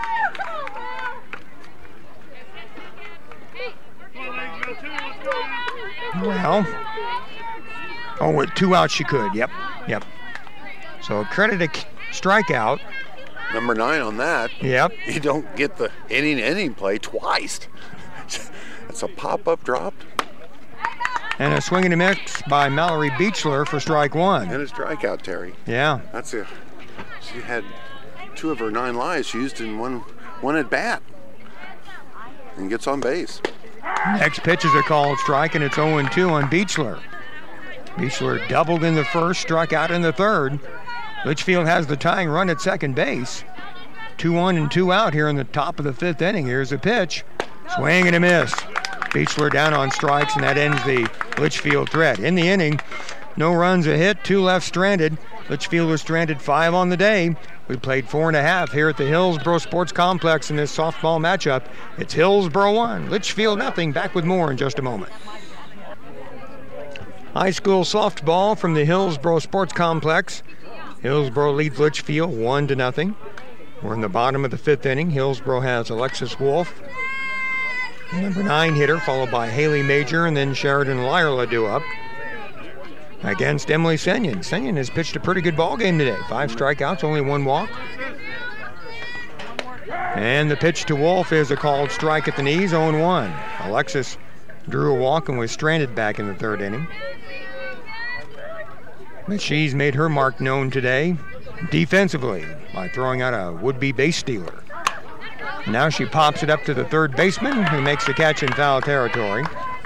Speaker 1: Well, oh, with two outs she could. Yep, yep. So credit a strikeout.
Speaker 2: Number nine on that.
Speaker 1: Yep.
Speaker 2: You don't get the inning-inning play twice. That's a pop-up drop.
Speaker 1: And a swing and a miss by Mallory Beechler for strike one.
Speaker 2: And a strikeout, Terry.
Speaker 1: Yeah.
Speaker 2: That's a. She had two of her nine lives she used in one one at bat, and gets on base.
Speaker 1: Next pitch is a called strike, and it's oh and two on Beechler. Beechler doubled in the first, struck out in the third. Litchfield has the tying run at second base. two one and two out here in the top of the fifth inning. Here's a pitch. Swing and a miss. Beechler down on strikes, and that ends the Litchfield threat. In the inning, no runs, a hit, two left stranded. Litchfield was stranded five on the day. We played four and a half here at the Hillsboro Sports Complex in this softball matchup. It's Hillsboro one, Litchfield nothing. Back with more in just a moment. High school softball from the Hillsboro Sports Complex. Hillsboro leads Litchfield one to nothing. We're in the bottom of the fifth inning. Hillsboro has Alexis Wolf, number nine hitter, followed by Haley Major, and then Sheridan Lyerla due up against Emily Senyon. Senyon has pitched a pretty good ball game today. Five strikeouts, only one walk. And the pitch to Wolf is a called strike at the knees, oh and one. Alexis drew a walk and was stranded back in the third inning. But she's made her mark known today defensively by throwing out a would-be base stealer. Now she pops it up to the third baseman, who makes the catch in foul territory.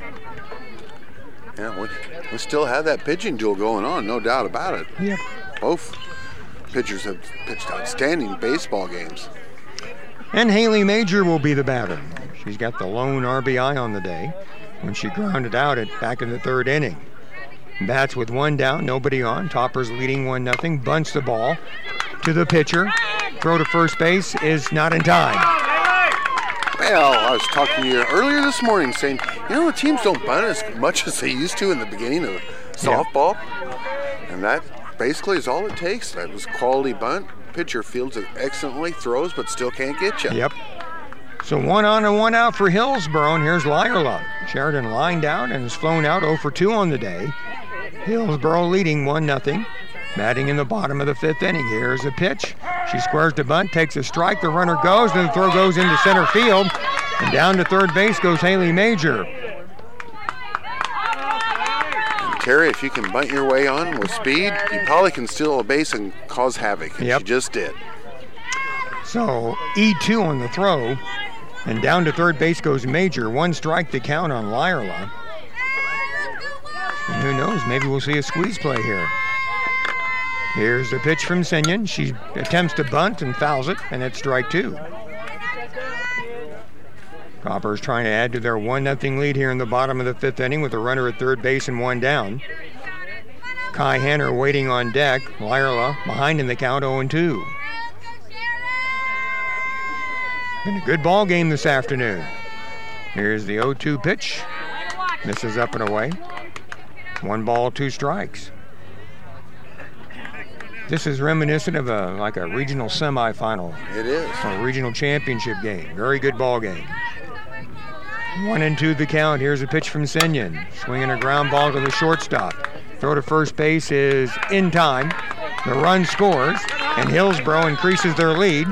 Speaker 2: Yeah, we, we still have that pitching duel going on, no doubt about it.
Speaker 1: Yep.
Speaker 2: Both pitchers have pitched outstanding baseball games.
Speaker 1: And Haley Major will be the batter. She's got the lone R B I on the day when she grounded out it back in the third inning. Bats with one down, nobody on. Toppers leading one nothing. Bunts the ball to the pitcher. Throw to first base is not in time.
Speaker 2: Well, I was talking to you earlier this morning saying, you know, the teams don't bunt as much as they used to in the beginning of softball. Yeah. And that basically is all it takes. That was quality bunt. Pitcher fields it excellently, throws, but still can't get you.
Speaker 1: Yep. So one on and one out for Hillsboro, and here's Lyerla. Sheridan lined out and has flown out oh for two on the day. Hillsboro leading one nothing. Batting in the bottom of the fifth inning. Here's a pitch. She squares the bunt, takes a strike. The runner goes, then the throw goes into center field. And down to third base goes Haley Major.
Speaker 2: And Terry, if you can bunt your way on with speed, you probably can steal a base and cause havoc. And
Speaker 1: yep.
Speaker 2: She just did.
Speaker 1: So E two on the throw. And down to third base goes Major. One strike to count on Lyerla. And who knows, maybe we'll see a squeeze play here. Here's the pitch from Sinyon. She attempts to bunt and fouls it, and it's strike two. Copper's trying to add to their one nothing lead here in the bottom of the fifth inning with a runner at third base and one down. Kai Hanner waiting on deck. Lyerla behind in the count, oh and two. Been a good ball game this afternoon. Here's the oh two pitch. Misses up and away. One ball, two strikes. This is reminiscent of a like a regional semifinal.
Speaker 2: It is.
Speaker 1: A regional championship game. Very good ball game. One and two the count. Here's a pitch from Sinyon. Swinging a ground ball to the shortstop. Throw to first base is in time. The run scores, and Hillsboro increases their lead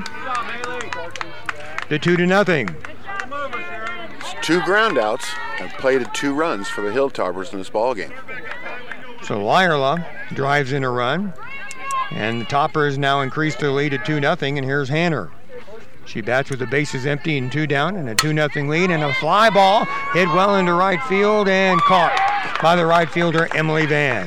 Speaker 1: to two to nothing.
Speaker 2: It's two ground outs have played at two runs for the Hilltoppers in this ball game.
Speaker 1: So Lyerla drives in a run, and the Toppers now increase their lead to two nothing, and here's Hanner. She bats with the bases empty and two down and a two nothing lead, and a fly ball hit well into right field and caught by the right fielder Emily Van.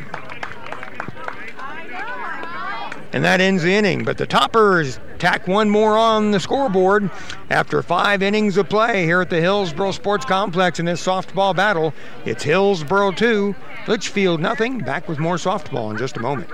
Speaker 1: And that ends the inning, but the Toppers tack one more on the scoreboard after five innings of play here at the Hillsboro Sports Complex in this softball battle. It's Hillsboro two, Litchfield nothing. Back with more softball in just a moment.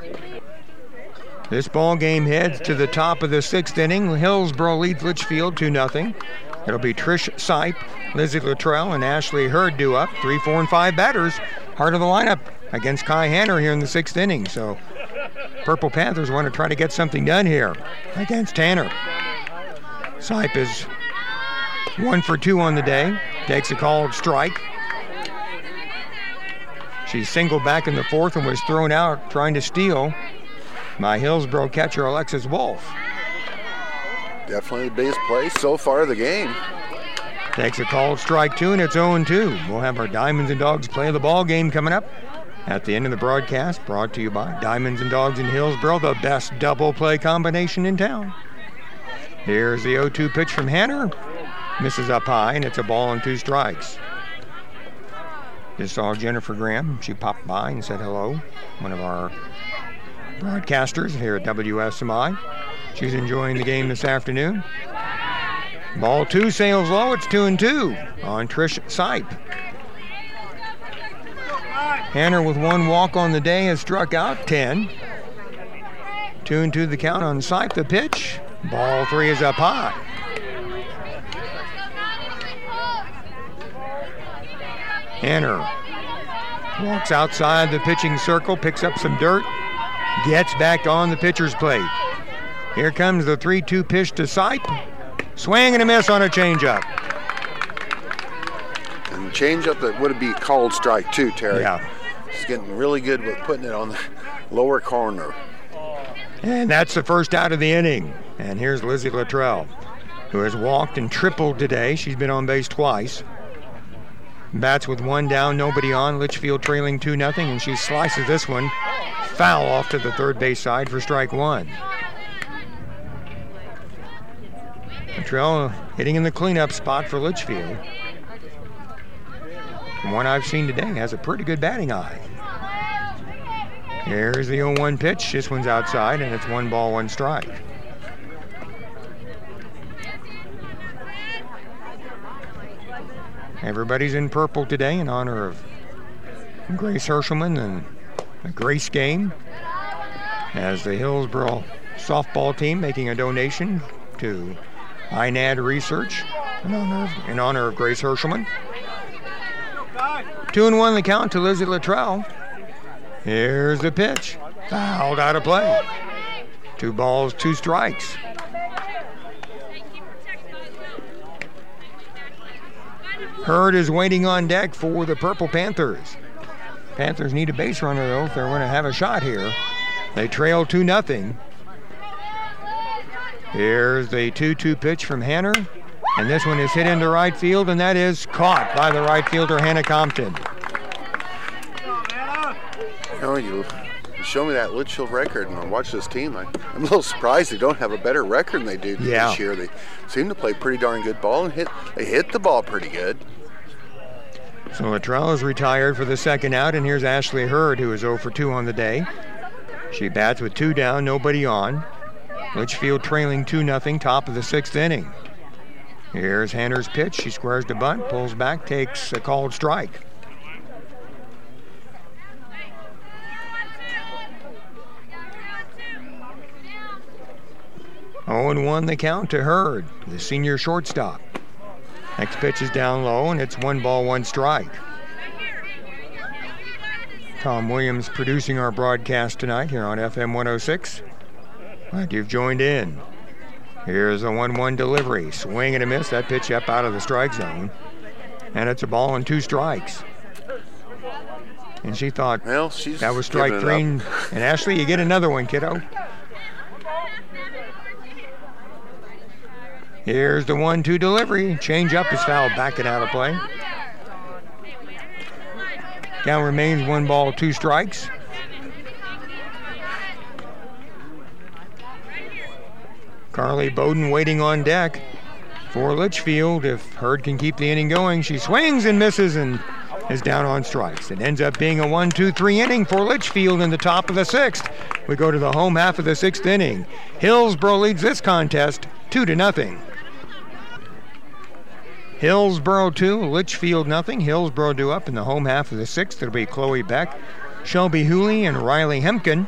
Speaker 1: This ball game heads to the top of the sixth inning. Hillsboro leads Litchfield two nothing. It'll be Trish Sipe, Lizzie Luttrell, and Ashley Hurd due up. Three, four, and five batters. Heart of the lineup against Kai Hanner here in the sixth inning. So Purple Panthers want to try to get something done here against Tanner. Sipe is one for two on the day. Takes a called strike. She's singled back in the fourth and was thrown out trying to steal by Hillsboro catcher Alexis Wolf.
Speaker 2: Definitely the biggest play so far of the game.
Speaker 1: Takes a called strike two, and it's oh and two. We'll have our Diamonds and Dogs play of the ball game coming up at the end of the broadcast, brought to you by Diamonds and Dogs in Hillsboro, the best double play combination in town. Here's the oh two pitch from Hanner. Misses up high, and it's a ball and two strikes. Just saw Jennifer Graham. She popped by and said hello. One of our broadcasters here at W S M I. She's enjoying the game this afternoon. Ball two sails low. It's two and two on Trish Sipe. Hanner with one walk on the day has struck out ten. Two and two the count on Sipe. The pitch. Ball three is up high. Hanner walks outside the pitching circle, picks up some dirt, gets back on the pitcher's plate. Here comes the three two pitch to Sipe. Swing and a miss on a changeup.
Speaker 2: And changeup that would be called strike two, Terry.
Speaker 1: Yeah.
Speaker 2: He's getting really good with putting it on the lower corner.
Speaker 1: And that's the first out of the inning. And here's Lizzie Luttrell, who has walked and tripled today. She's been on base twice. Bats with one down, nobody on. Litchfield trailing two nothing, and she slices this one foul off to the third base side for strike one. Luttrell hitting in the cleanup spot for Litchfield. The one I've seen today has a pretty good batting eye. Here's the oh one pitch. This one's outside, and it's one ball, one strike. Everybody's in purple today in honor of Grace Hershelman and the Grace game, as the Hillsboro softball team making a donation to I N A D Research in honor of, in honor of Grace Hershelman. Two and one the count to Lizzie Luttrell. Here's the pitch. Fouled out of play. Two balls, two strikes. Hurd is waiting on deck for the Purple Panthers. Panthers need a base runner, though, if they're going to have a shot here. They trail two nothing. Here's the two two pitch from Hanner. And this one is hit into right field, and that is caught by the right fielder, Hannah Compton.
Speaker 2: You know, you show me that Litchfield record, and I watch this team. I, I'm a little surprised they don't have a better record than they do
Speaker 1: yeah.
Speaker 2: this year. They seem to play pretty darn good ball and hit. They hit the ball pretty good.
Speaker 1: So Luttrell is retired for the second out, and here's Ashley Hurd, who is oh for two on the day. She bats with two down, nobody on. Litchfield trailing two nothing, top of the sixth inning. Here's Hanner's pitch. She squares the bunt, pulls back, takes a called strike. oh and one the count to Hurd, the senior shortstop. Next pitch is down low, and it's one ball, one strike. Tom Williams producing our broadcast tonight here on F M one oh six. Glad you've joined in. Here's a one one delivery. Swing and a miss. That pitch up out of the strike zone. And it's a ball and two strikes. And she thought
Speaker 2: well, she's
Speaker 1: that was strike three. And Ashley, you get another one, kiddo. Here's the one two delivery. Change up is fouled, backing out of play. Count remains one ball, two strikes. Carly Bowden waiting on deck for Litchfield. If Hurd can keep the inning going, she swings and misses and is down on strikes. It ends up being a one two three inning for Litchfield in the top of the sixth. We go to the home half of the sixth inning. Hillsboro leads this contest two to nothing. Hillsboro two, Litchfield nothing. Hillsboro due up in the home half of the sixth. It'll be Chloe Beck, Shelby Hooley, and Riley Hemken.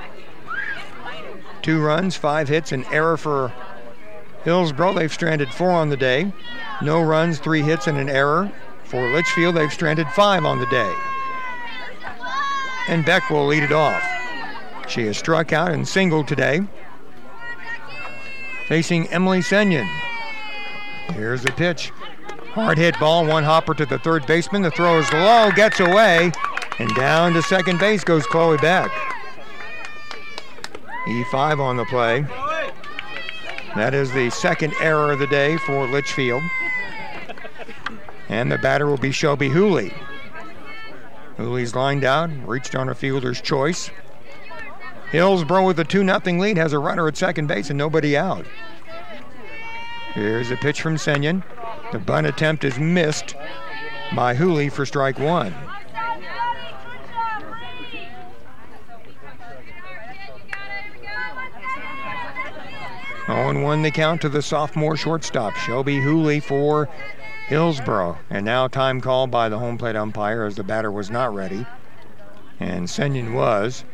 Speaker 1: Two runs, five hits, an error for Hillsboro. They've stranded four on the day. No runs, three hits, and an error. For Litchfield, they've stranded five on the day. And Beck will lead it off. She has struck out and singled today. Facing Emily Senyon. Here's the pitch. Hard hit ball, one hopper to the third baseman. The throw is low, gets away, and down to second base goes Chloe Beck. E five on the play. That is the second error of the day for Litchfield. And the batter will be Shelby Hooley. Hooley's lined out, reached on a fielder's choice. Hillsboro with a two nothing lead has a runner at second base and nobody out. Here's a pitch from Senyon. The bunt attempt is missed by Hooley for strike one. oh and one the count to the sophomore shortstop, Shelby Hooley for Hillsboro. And now time called by the home plate umpire as the batter was not ready. And Senyon was.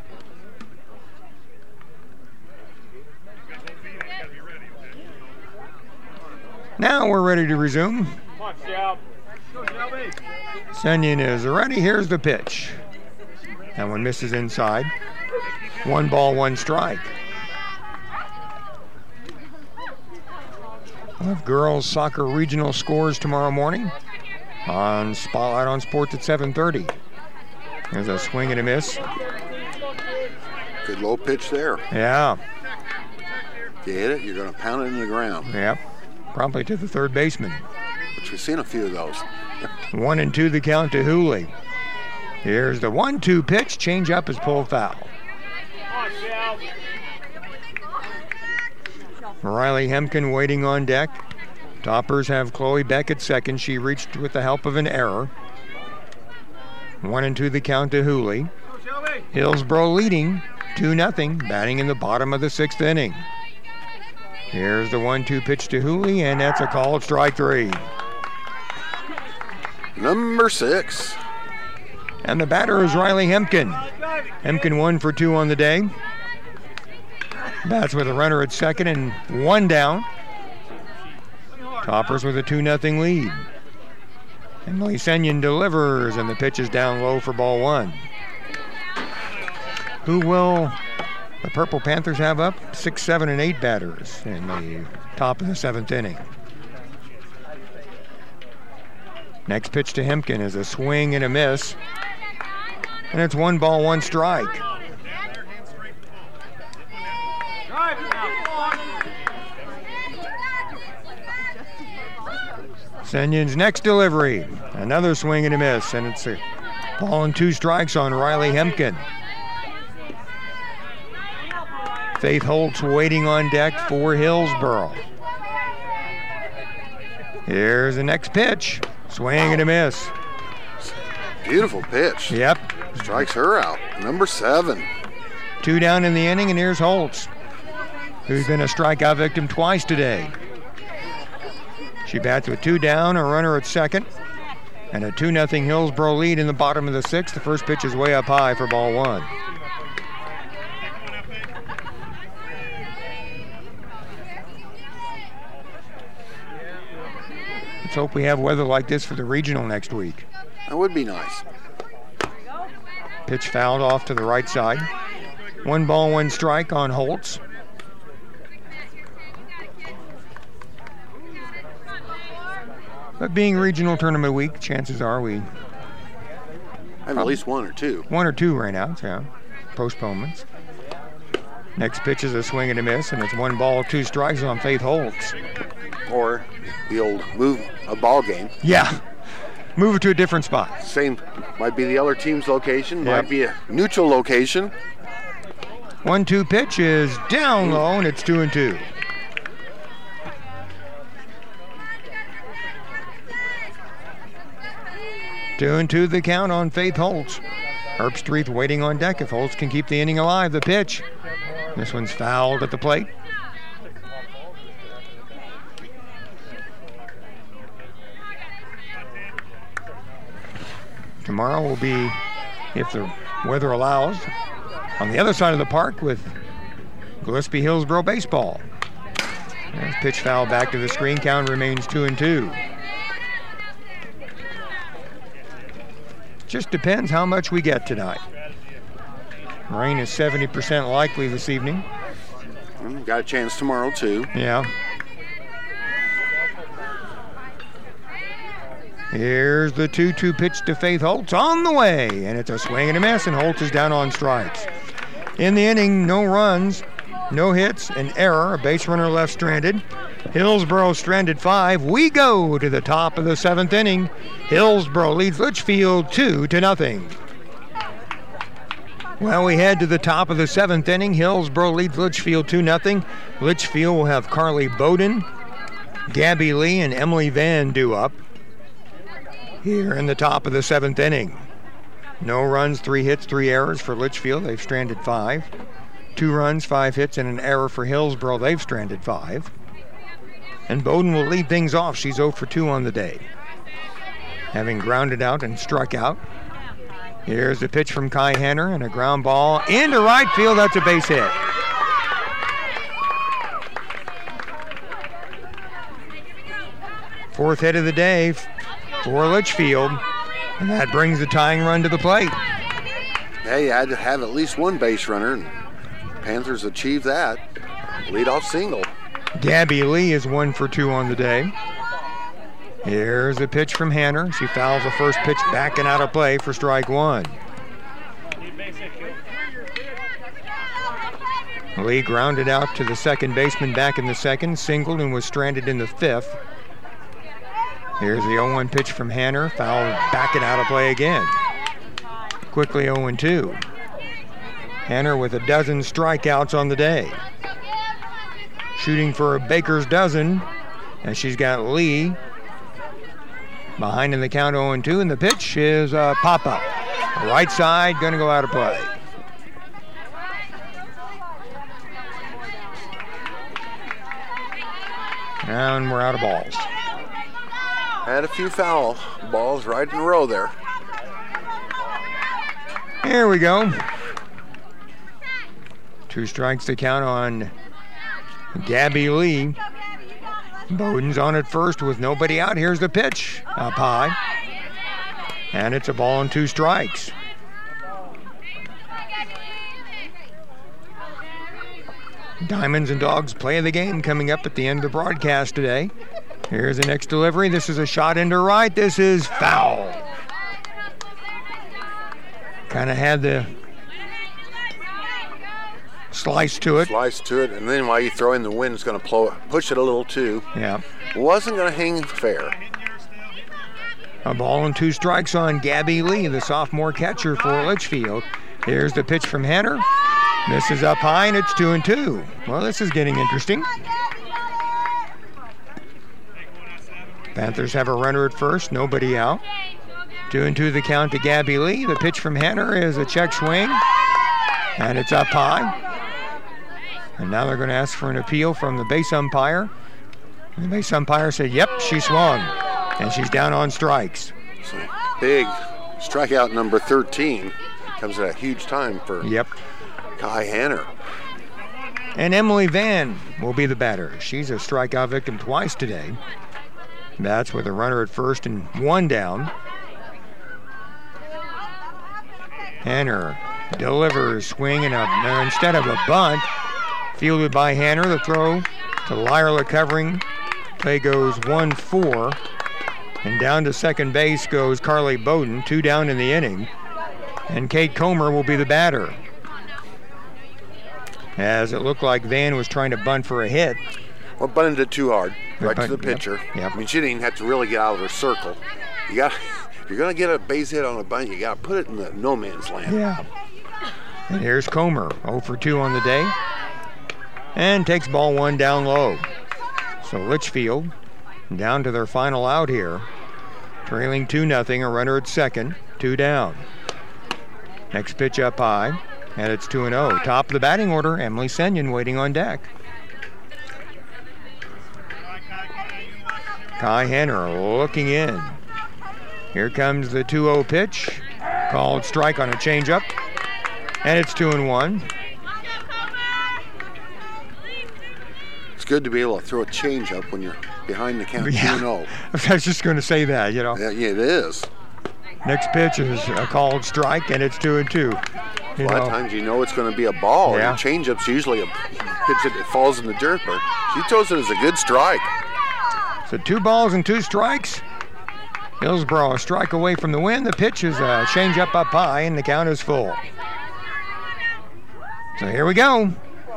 Speaker 1: Now we're ready to resume. Senyon is ready. Here's the pitch. That one misses inside. One ball, one strike. We'll have girls soccer regional scores tomorrow morning on Spotlight on Sports at seven thirty. There's a swing and a miss.
Speaker 2: Good low pitch there.
Speaker 1: Yeah.
Speaker 2: If you hit it, you're going to pound it into the ground.
Speaker 1: Yep. Probably to the third baseman.
Speaker 2: Which we've seen a few of those.
Speaker 1: One and two the count to Hooley. Here's the one two pitch. Change up is pulled foul. Riley Hemken waiting on deck. Toppers have Chloe Beck at second. She reached with the help of an error. One and two the count to Hooley. Hillsboro leading two nothing, batting in the bottom of the sixth inning. Here's the one two pitch to Hooley, and that's a called strike three.
Speaker 2: Number six.
Speaker 1: And the batter is Riley Hemken. Hemken one for two on the day. Bats with a runner at second and one down. Toppers with a two nothing lead. Emily Senyon delivers, and the pitch is down low for ball one. Who will the Purple Panthers have up? Six, seven, and eight batters in the top of the seventh inning. Next pitch to Hemken is a swing and a miss. And it's one ball, one strike. Senyon's next delivery. Another swing and a miss. And it's a ball and two strikes on Riley Hemken. Faith Holtz waiting on deck for Hillsboro. Here's the next pitch. Swing and a miss.
Speaker 2: Beautiful pitch.
Speaker 1: Yep.
Speaker 2: Strikes her out. Number seven.
Speaker 1: Two down in the inning, and here's Holtz, who's been a strikeout victim twice today. She bats with two down, a runner at second, and a two nothing Hillsboro lead in the bottom of the sixth. The first pitch is way up high for ball one. Let's hope we have weather like this for the regional next week.
Speaker 2: That would be nice.
Speaker 1: Pitch fouled off to the right side. One ball, one strike on Holtz. But being regional tournament week, chances are we
Speaker 2: have at least one or two.
Speaker 1: One or two rainouts, yeah. Postponements. Next pitch is a swing and a miss, and it's one ball, two strikes on Faith Holtz.
Speaker 2: Or the old move a ball game.
Speaker 1: Yeah. Move it to a different spot.
Speaker 2: Same, might be the other team's location,
Speaker 1: Yep.
Speaker 2: might be a neutral location.
Speaker 1: One two pitch is down low, and it's two and two. Two and two the count on Faith Holtz. Herbstreit waiting on deck if Holtz can keep the inning alive. The pitch. This one's fouled at the plate. Tomorrow will be, if the weather allows, on the other side of the park with Gillespie Hillsboro baseball. There's pitch foul back to the screen. Count remains two and two. Just depends how much we get tonight. Rain is seventy percent likely this evening.
Speaker 2: Got a chance tomorrow too.
Speaker 1: Yeah. Here's the two two pitch to Faith Holtz on the way, and it's a swing and a miss, and Holtz is down on strikes. In the inning, no runs, no hits, an error, a base runner left stranded. Hillsboro stranded five. We go to the top of the seventh inning. Hillsboro leads Litchfield two to nothing. Well, we head to the top of the seventh inning. Hillsboro leads Litchfield two nothing. Litchfield will have Carly Bowden, Gabby Lee, and Emily Van due up here in the top of the seventh inning. No runs, three hits, three errors for Litchfield. They've stranded five. Two runs, five hits, and an error for Hillsboro. They've stranded five. And Bowden will lead things off. She's oh for two on the day, having grounded out and struck out. Here's the pitch from Kai Hanner, and a ground ball into right field. That's a base hit. Fourth hit of the day for Litchfield, and that brings the tying run to the plate.
Speaker 2: Yeah, you had to have at least one base runner, and Panthers achieved that. Leadoff single.
Speaker 1: Gabby Lee is one for two on the day. Here's a pitch from Hanner. She fouls the first pitch backing out of play for strike one. Lee grounded out to the second baseman back in the second, singled, and was stranded in the fifth. Here's the oh one pitch from Hanner, fouled backing out of play again. Quickly oh and two. Hanner with a dozen strikeouts on the day. Shooting for a baker's dozen, and she's got Lee behind in the count oh and two, and the pitch is a pop-up. Right side, going to go out of play. And we're out of balls.
Speaker 2: Had a few foul balls right in a row there.
Speaker 1: Here we go. Two strikes to count on Gabby Lee. Bowden's on at first with nobody out. Here's the pitch up high. And it's a ball and two strikes. Diamonds and Dogs play of the game coming up at the end of the broadcast today. Here's the next delivery. This is a shot into right. This is foul. Kind of had the slice to it.
Speaker 2: Slice to it, and then while you throw in the wind, it's going to push it a little too.
Speaker 1: Yeah.
Speaker 2: Wasn't going to hang fair.
Speaker 1: A ball and two strikes on Gabby Lee, the sophomore catcher for Litchfield. Here's the pitch from Hanner. This is up high, and it's two and two. Well, this is getting interesting. Panthers have a runner at first, nobody out. Two and two the count to Gabby Lee. The pitch from Hanner is a check swing. And it's up high. And now they're going to ask for an appeal from the base umpire. And the base umpire said, yep, she swung. And she's down on strikes.
Speaker 2: So big strikeout number thirteen. Comes at a huge time for
Speaker 1: yep.
Speaker 2: Kai Hanner.
Speaker 1: And Emily Van will be the batter. She's a strikeout victim twice today. That's with a runner at first and one down. Hanner delivers, swing, and a, instead of a bunt, fielded by Hanner. The throw to Lyra covering. Play goes one four. And down to second base goes Carly Bowden, two down in the inning. And Kate Comer will be the batter. As it looked like Van was trying to bunt for a hit.
Speaker 2: Well, bunted it too hard, right
Speaker 1: bunt,
Speaker 2: to the pitcher.
Speaker 1: Yep, yep.
Speaker 2: I mean, she didn't even have to really get out of her circle. You got, if you're going to get a base hit on a bunt, you got to put it in the no man's land.
Speaker 1: Yeah. And here's Comer, oh for two on the day. And takes ball one down low. So Litchfield down to their final out here. Trailing two nothing, a runner at second, two down. Next pitch up high, and it's two and oh. Top of the batting order, Emily Senyon waiting on deck. Kai Hanner looking in. Here comes the two oh pitch. Called strike on a changeup. And it's two and one.
Speaker 2: It's good to be able to throw a changeup when you're behind the count
Speaker 1: yeah.
Speaker 2: two and oh.
Speaker 1: I was just going to say that, you know.
Speaker 2: Yeah, yeah, it is.
Speaker 1: Next pitch is a called strike, and it's two and two. You
Speaker 2: a lot
Speaker 1: know.
Speaker 2: of times you know it's going to be a ball.
Speaker 1: Yeah.
Speaker 2: And changeup's usually a pitch that falls in the dirt, but she throws it as a good strike.
Speaker 1: So two balls and two strikes. Hillsborough a strike away from the win. The pitch is a changeup up high, and the count is full. So here we go.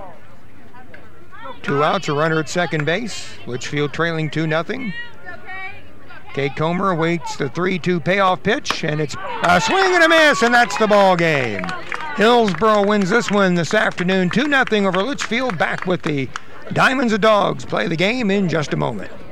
Speaker 1: Two outs, a runner at second base. Litchfield trailing two nothing. Kate Comer awaits the three two payoff pitch, and it's a swing and a miss, and that's the ball game. Hillsborough wins this one this afternoon, two nothing over Litchfield. Back with the Diamonds of Dogs. Play the game in just a moment.